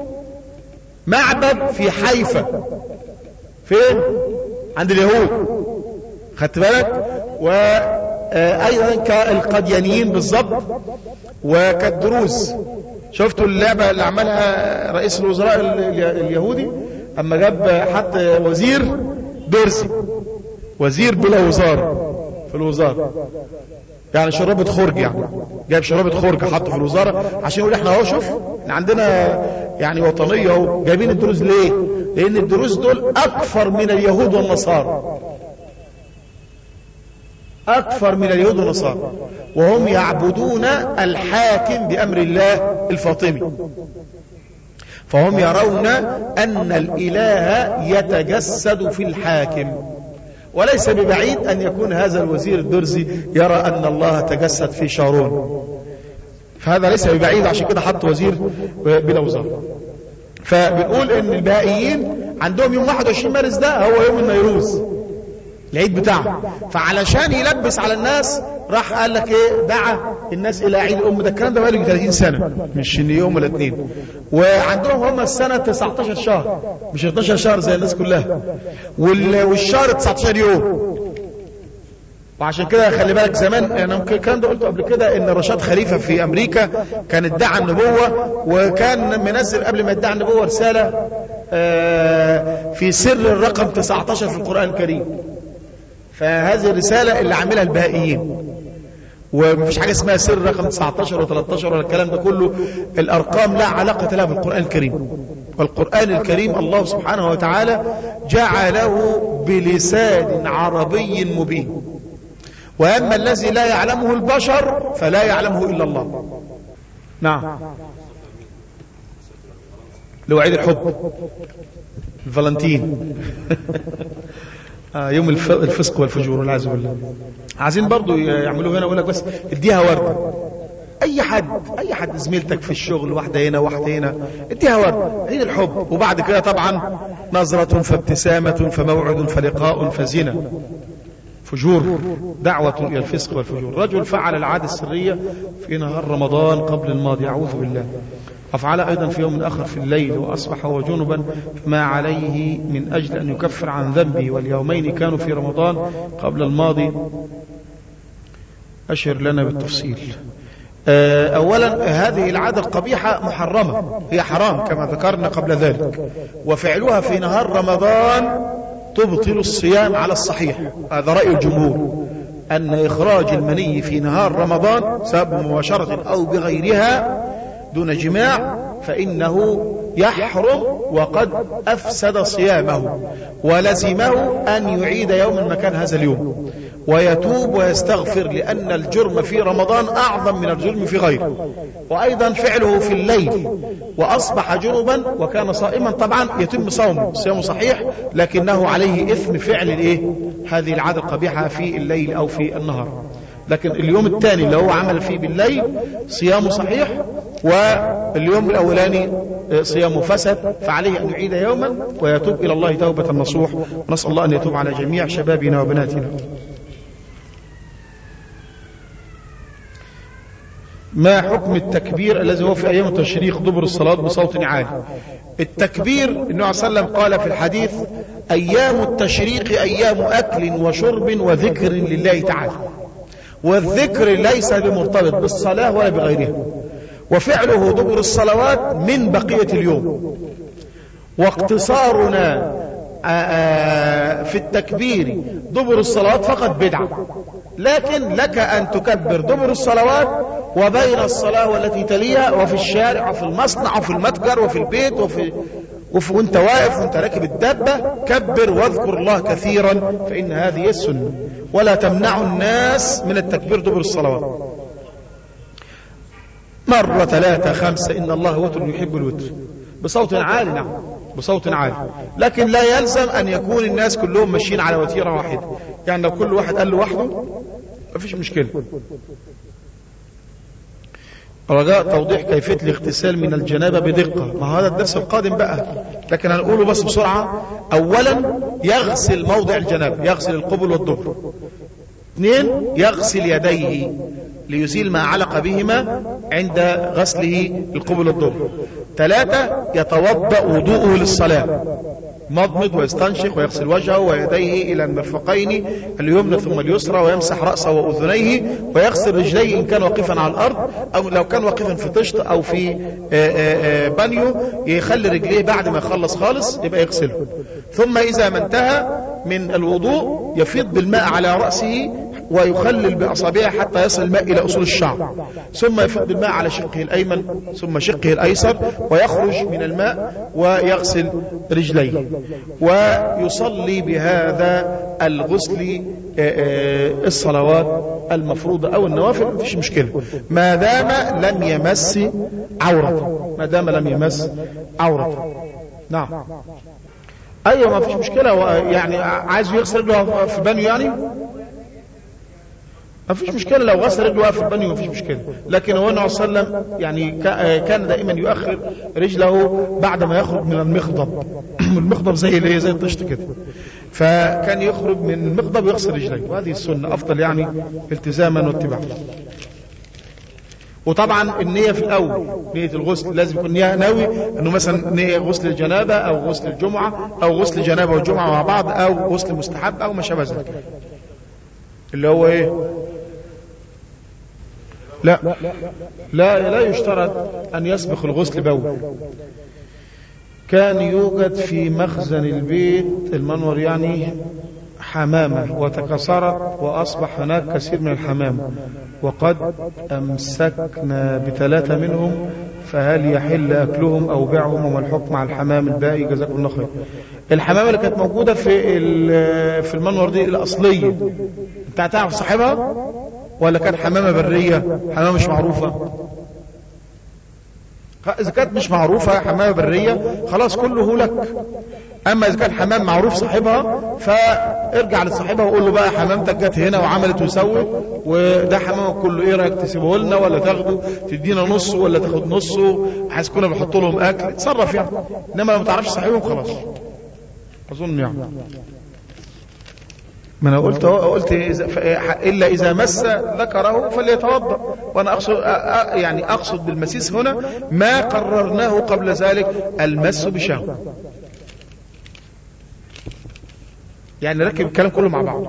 معبد في حيفا، فين؟ عند اليهود، خدت بالك؟ وايضا كالقديانيين بالضبط، وكالدروز. شفتوا اللعبة اللي عملها رئيس الوزراء اليهودي اما جاب حط وزير بيرسي، وزير بلا وزارة في الوزارة، يعني شرابة خرج، يعني جايب شرابة خرج حطه في الوزارة عشان يقول احنا اهو شوف احنا عندنا يعني وطنية اهو. جايبين الدروز ليه؟ لان الدروز دول اكثر من اليهود والنصارى، اكثر من اليهود والنصارى، وهم يعبدون الحاكم بامر الله الفاطمي. فهم يرون ان الاله يتجسد في الحاكم. وليس ببعيد أن يكون هذا الوزير الدرزي يرى أن الله تجسد في شارون، فهذا ليس ببعيد، عشان كده حط وزير بلا وزارة. فبنقول أن البهائيين عندهم يوم واحد وعشرين مارس ده هو يوم النيروز، العيد بتاعهم. فعلشان يلبس على الناس راح قال لك ايه، دعا الناس الى عيد الام. ده الكلام ده بقاله ثلاثين سنة، مش ان يوم ولا اتنين. وعندهم هم السنة تسعتاشر شهر، مش اتناشر شهر زي الناس كلها، والشهر تسعتاشر يوم. وعشان كده خلي بالك زمان، انا ممكن الكلام ده قلته قبل كده، ان رشاد خليفة في امريكا كان ادعى النبوة، وكان منزل قبل ما ادعى النبوة رسالة في سر الرقم تسعتاشر في القرآن الكريم. فهذه الرسالة اللي عاملها البهائيين، ومفيش حاجة اسمها سر رقم تسعتاشر و13 ولا الكلام ده كله. الأرقام لا علاقة لها بالقرآن الكريم، والقرآن الكريم الله سبحانه وتعالى جعله بلسان عربي مبين. وأما الذي لا يعلمه البشر فلا يعلمه إلا الله. نعم، لو عيد الحب الفالنتين يوم الفسق والفجور والعياذ بالله. عايزين برضو يعملوه هنا، يقول لك بس اديها وردة. اي حد اي حد زميلتك في الشغل، واحده هنا واحده هنا، اديها وردة، عيد الحب. وبعد كده طبعا نظرة فابتسامة فموعد فلقاء فزنا، فجور، دعوة الى الفسق والفجور. رجل فعل العادة السرية في نهار رمضان قبل الماضي، اعوذ بالله، أفعل أيضا في يوم آخر في الليل، وأصبح وجنبا، فما عليه من أجل أن يكفر عن ذنبه، واليومين كانوا في رمضان قبل الماضي. أشر لنا بالتفصيل. أولا هذه العادة القبيحة محرمة، هي حرام كما ذكرنا قبل ذلك، وفعلها في نهار رمضان تبطل الصيام على الصحيح، هذا رأي الجمهور. أن إخراج المني في نهار رمضان سواء مباشرة أو بغيرها دون جماع فإنه يحرم وقد أفسد صيامه، ولزمه أن يعيد يوما مكان هذا اليوم ويتوب ويستغفر، لأن الجرم في رمضان أعظم من الجرم في غيره. وأيضا فعله في الليل وأصبح جنبا وكان صائما طبعا يتم صومه، صيامه صحيح، لكنه عليه إثم فعل الإيه؟ هذه العادة القبيحة في الليل أو في النهار. لكن اليوم الثاني اللي هو عمل فيه بالليل صيامه صحيح، واليوم الأولاني صيامه فسد، فعليه أن يعيد يوما ويتوب إلى الله توبة نصوح. ونسأل الله أن يتوب على جميع شبابنا وبناتنا. ما حكم التكبير الذي هو في أيام التشريق دبر الصلاة بصوت عالي؟ التكبير النبي صلى الله عليه وسلم قال في الحديث: أيام التشريق أيام أكل وشرب وذكر لله تعالى، والذكر ليس بمرتبط بالصلاة ولا بغيرها، وفعله دبر الصلوات من بقية اليوم. واقتصارنا في التكبير دبر الصلوات فقط بدعة، لكن لك أن تكبر دبر الصلوات وبين الصلاة والتي تليها، وفي الشارع وفي المصنع وفي المتجر وفي البيت وفي وفي وانت واقف وانت راكب الدابة كبر واذكر الله كثيرا، فإن هذه السنة. ولا تمنع الناس من التكبير دبر الصلوات مرة ثلاثة خمسة، إن الله وتر يحب الوتر، بصوت عالي. نعم بصوت عالي، لكن لا يلزم أن يكون الناس كلهم ماشيين على وتيرة واحدة. يعني لو كل واحد قال له وحده مفيش مشكلة. رجاء توضيح كيفية الاغتسال من الجنابة بدقة. ما هذا الدرس القادم بقى، لكن هنقوله بس بسرعة. أولا يغسل موضع الجنابة، يغسل القبل والدبر. اثنين يغسل يديه ليزيل ما علق بهما عند غسله القبل والدبر. ثلاثة يتوضأ وضوءه للصلاة، مضمض ويستنشق ويغسل وجهه ويديه إلى المرفقين اليمنى ثم اليسرى، ويمسح رأسه وأذنيه، ويغسل رجليه إن كان واقفا على الأرض، أو لو كان واقفا في طشت أو في بانيو يخلي رجليه بعد ما يخلص خالص يبقى يغسله. ثم إذا ما انتهى من الوضوء يفيض بالماء على رأسه ويخلل بأصابعه حتى يصل الماء إلى أصول الشعر، ثم يفيض الماء على شقه الأيمن ثم شقه الأيسر، ويخرج من الماء ويغسل رجليه، ويصلي بهذا الغسل الصلوات المفروضة أو النوافل، مفيش مشكلة ما دام لم يمس عورته، ما دام لم يمس عورته. نعم أيوة ما فيش مشكلة. يعني عايز يغسل رجله في البانيو يعني ما فيش مشكلة، لو غسل رجله في البانيو ما فيش مشكلة. لكن هو النبي صلى الله عليه وسلم يعني كان دائما يؤخر رجله بعد ما يخرج من المخضب. المخضب زي الايه زي الطشت كده، فكان يخرج من المخضب ويغسل رجليه، وهذه السنة أفضل يعني التزاما واتباعا. وطبعا النية في الأول، نية الغسل لازم يكون نية ناوي أنه مثلا نية غسل الجنابة أو غسل الجمعة أو غسل الجنابة والجمعة مع بعض أو غسل مستحب أو ما شابه ذلك، اللي هو إيه لا لا لا يشترط أن يسبق الغسل بول. كان يوجد في مخزن البيت المنور يعني حمامة وتكسرت وأصبح هناك كثير من الحمام، وقد أمسكنا بثلاثة منهم، فهل يحل أكلهم أو بيعهم وما الحكم على الحمام الباقي؟ جزاكم الله خير. الحمامة اللي كانت موجودة في في المنور دي الأصلية أنت هتعرف صاحبها ولا كانت حمامة برية حمامة مش معروفة؟ إذا كانت مش معروفة حمامة برية خلاص كله لك. أما إذا كان حمام معروف صاحبها فارجع لصاحبها وقول له بقى حمامتك جت هنا وعملت وسوت وده حمامك كله، إيه رأيك تسيبه لنا ولا تاخده تدينا نصه ولا تاخد نصه؟ عايز كنا بنحط لهم أكل اتصرف يعني، إنما لو ما تعرفش صاحبهم خلاص أظن يعني. ما أنا قلت قلت إذا إلا إذا مس ذكره فليتوضأ، وأنا أقصد يعني أقصد بالمسيس هنا ما قررناه قبل ذلك المس بشهوة، يعني ركب الكلام كله مع بعض.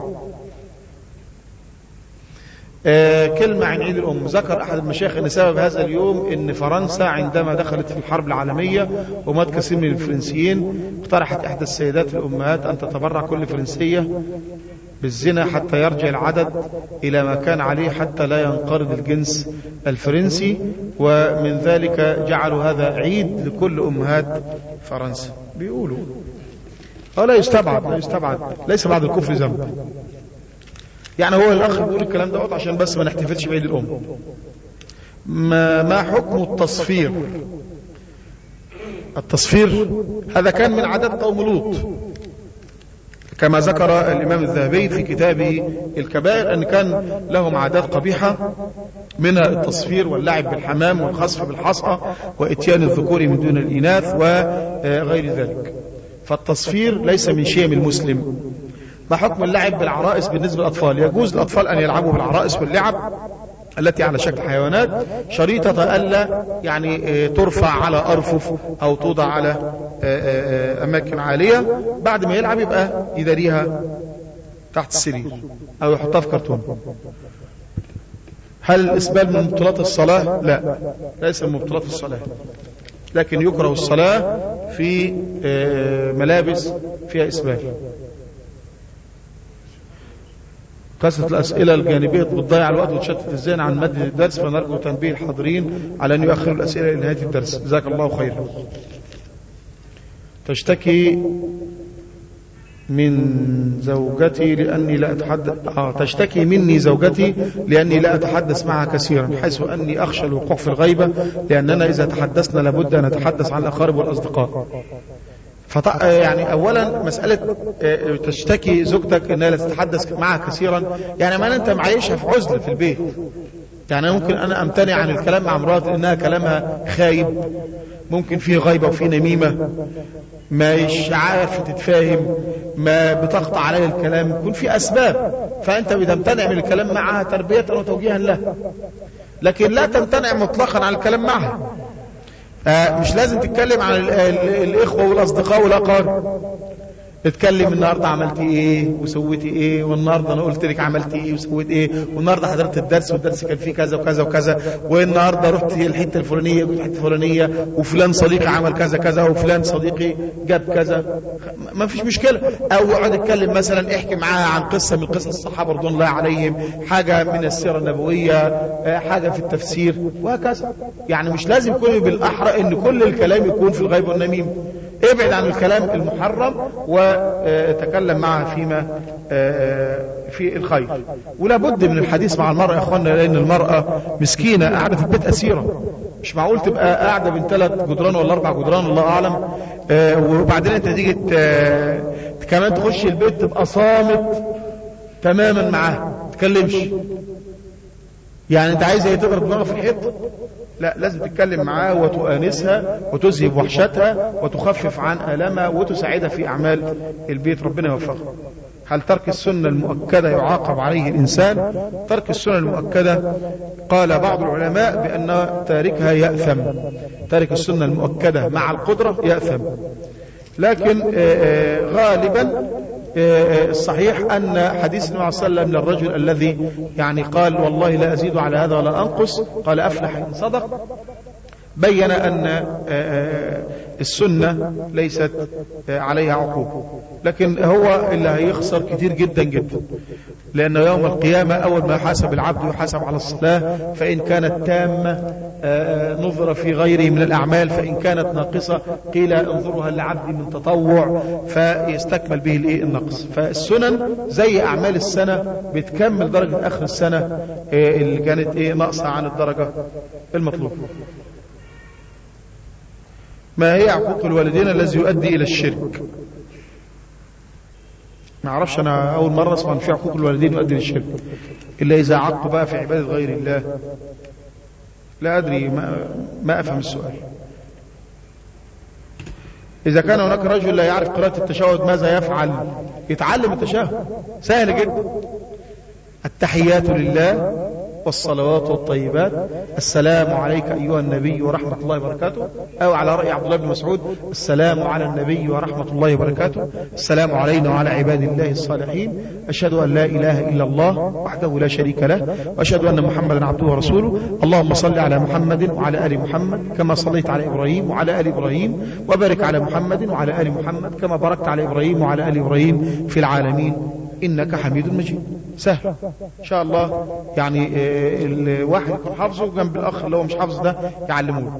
آه كلمة عن عيد الأم. ذكر أحد المشايخ أن سبب هذا اليوم أن فرنسا عندما دخلت في الحرب العالمية ومات كثير من الفرنسيين، اقترحت إحدى السيدات الأمهات أن تتبرع كل فرنسية بالزنا حتى يرجع العدد إلى ما كان عليه حتى لا ينقرض الجنس الفرنسي، ومن ذلك جعلوا هذا عيد لكل أمهات فرنسا. بيقولوا أو لا يستبعد لا يستبعد ليس بعد الكفر ذنب. يعني هو الأخ بيقول الكلام ده عشان بس ما نحتفلش بعيد الأم. ما, ما حكم التصفير؟ التصفير هذا كان من عادات قوم لوط كما ذكر الإمام الذهبي في كتابه الكبائر، أن كان لهم عادات قبيحة منها التصفير واللعب بالحمام والخسف بالحصى وإتيان الذكور من دون الإناث وغير ذلك. فالتصفير ليس من شيم المسلم. ما حكم اللعب بالعرائس بالنسبة للأطفال؟ يجوز للأطفال أن يلعبوا بالعرائس واللعب التي على شكل حيوانات، شريطة ألا يعني ترفع على أرفف أو توضع على أماكن عالية. بعد ما يلعب يبقى يداريها تحت السرير أو يحطها في كرتون. هل الإسبال من مبطلات الصلاة؟ لا، ليس من مبطلات الصلاة، لكن يكره الصلاة في ملابس فيها إسبال. كثرة الأسئلة الجانبية بتضيع الوقت وتشتت الذهن عن مادة الدرس، فنرجو تنبيه الحاضرين على أن يؤخروا الأسئلة إلى نهاية الدرس. جزاك الله خيرا. تشتكي من زوجتي لأني لا أتحدث آه تشتكي مني زوجتي لأني لا أتحدث معها كثيرا، حيث أني أخشى الوقوع في الغيبة، لأننا إذا تحدثنا لابد أن نتحدث عن الأقارب والأصدقاء. فط... يعني أولا مسألة تشتكي زوجتك أنها لا تتحدث معها كثيرا، يعني ما أنت معيشها في عزلة في البيت. يعني ممكن أنا أمتنع عن الكلام مع مراتي لأنها كلامها خايب، ممكن فيه غيبة وفيه نميمة، مش عارف تتفاهم، ما بتقطع عليه الكلام، يكون في أسباب. فأنت بتمتنع من الكلام معها تربية وتوجيها لها، لكن لا تمتنع مطلقا عن الكلام معها. آه مش لازم تتكلم عن ال ال الإخوة والأصدقاء والأقارب. اتكلم النهاردة عملتي ايه وسويتي ايه، والنهاردة انا قلت لك عملتي ايه وسويت ايه، والنهاردة حضرت الدرس والدرس كان فيه كذا وكذا وكذا، والنهاردة رحت الحتة الفلانية والحتة الفلانية، وفلان صديقي عمل كذا كذا، وفلان صديقي جاب كذا. ما فيش مشكلة. او اقعد اتكلم مثلا، احكي معاها عن قصة من قصص الصحابة رضوان الله عليهم، حاجة من السيرة النبوية، حاجة في التفسير وهكذا. يعني مش لازم يكون بالاحرى ان كل الكلام يكون في الغيب والنميم. ابعد عن الكلام المحرم وتكلم معها فيما في الخير. ولا بد من الحديث مع المرأة يا اخوانا، لان المرأة مسكينة قاعدة في البيت أسيرة. مش معقول تبقى قاعدة بين ثلاث جدران ولا اربع جدران الله اعلم، وبعدين انت تيجي كمان تخش البيت تبقى صامت تماما معاها تتكلمش. يعني انت عايزة تضرب دماغها في الحيط؟ لا، لازم تتكلم معاه وتؤانسها وتذهب وحشتها وتخفف عن ألمها وتساعدها في أعمال البيت. ربنا يوفقها. هل ترك السنة المؤكدة يعاقب عليه الإنسان؟ ترك السنة المؤكدة قال بعض العلماء بأن تاركها يأثم. تارك السنة المؤكدة مع القدرة يأثم، لكن غالبا الصحيح أن حديث النبي صلى الله عليه وسلم للرجل الذي يعني قال والله لا أزيد على هذا ولا أنقص، قال أفلح إن صدق، بين أن السنة ليست عليها عقوبة. لكن هو اللي هيخسر كتير جدا جدا، لأنه يوم القيامة أول ما يحاسب العبد يحاسب على الصلاة، فإن كانت تامة نظر في غيره من الأعمال، فإن كانت ناقصة قيل انظرها لعبد من تطوع فيستكمل به النقص. فالسنن زي أعمال السنة بتكمل درجة آخر السنة اللي كانت إيه ناقصة عن الدرجة المطلوبة. ما هي عقوق الوالدين الذي يؤدي إلى الشرك؟ ما اعرفش، أنا أول مرة أسمع في عقوق الوالدين يؤدي للشرك إلا إذا عقوا بقى في عبادة غير الله. لا أدري، ما, ما أفهم السؤال. إذا كان هناك رجل لا يعرف قراءة التشهد ماذا يفعل؟ يتعلم التشهد، سهل جدا. التحيات لله والصلوات والطيبات، السلام عليك أيها النبي ورحمة الله وبركاته، أو على رأي عبد الله بن مسعود السلام على النبي ورحمة الله وبركاته، السلام علينا وعلى عباد الله الصالحين، أشهد أن لا إله إلا الله وحده لا شريك له، وأشهد أن محمدا عبده ورسوله، اللهم صل على محمد وعلى آل محمد كما صليت على إبراهيم وعلى آل إبراهيم، وبارك على محمد وعلى آل محمد كما باركت على إبراهيم وعلى آل إبراهيم في العالمين إنك حميد مجيد. سهل إن شاء الله. يعني الواحد يكون حافظه جنب الأخ اللي هو مش حافظ ده يعلموه.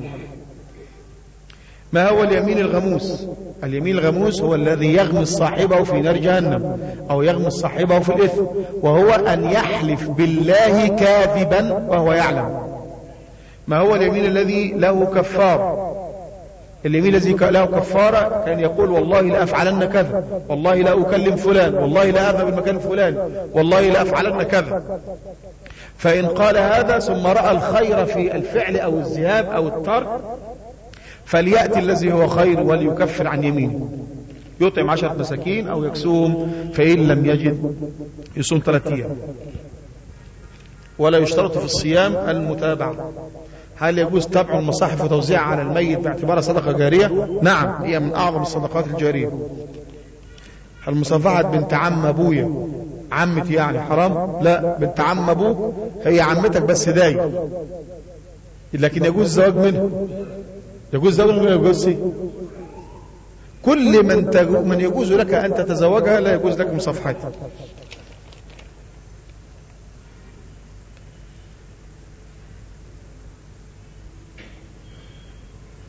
ما هو اليمين الغموس؟ اليمين الغموس هو الذي يغمس صاحبه في نار جهنم أو يغمس صاحبه في الإثم، وهو أن يحلف بالله كاذبا وهو يعلم. ما هو اليمين الذي له كفار؟ اليمين الذي له كفارة كان يقول والله لا أفعلن كذا، والله لا أكلم فلان، والله لا أذهب المكان الفلاني، والله لا أفعلن كذا. فإن قال هذا ثم رأى الخير في الفعل أو الذهاب أو الترك فليأتي الذي هو خير وليكفر عن يمينه، يطعم عشرة مساكين أو يكسوهم، فإن لم يجد يصوم ثلاثة أيام. ولا يشترط في الصيام المتابعة. هل يجوز تبع المصاحف وتوزيعها على الميت باعتبارها صدقة جارية؟ نعم، هي من أعظم الصدقات الجارية. هل مصافحة بنت عم أبويا عمتي يعني حرام؟ لا، بنت عم أبوك هي عمتك بس داي، لكن يجوز الزواج منها. يجوز زواج منها؟ يجوز. كل من من يجوز لك أن تتزوجها لا يجوز لك مصافحتها.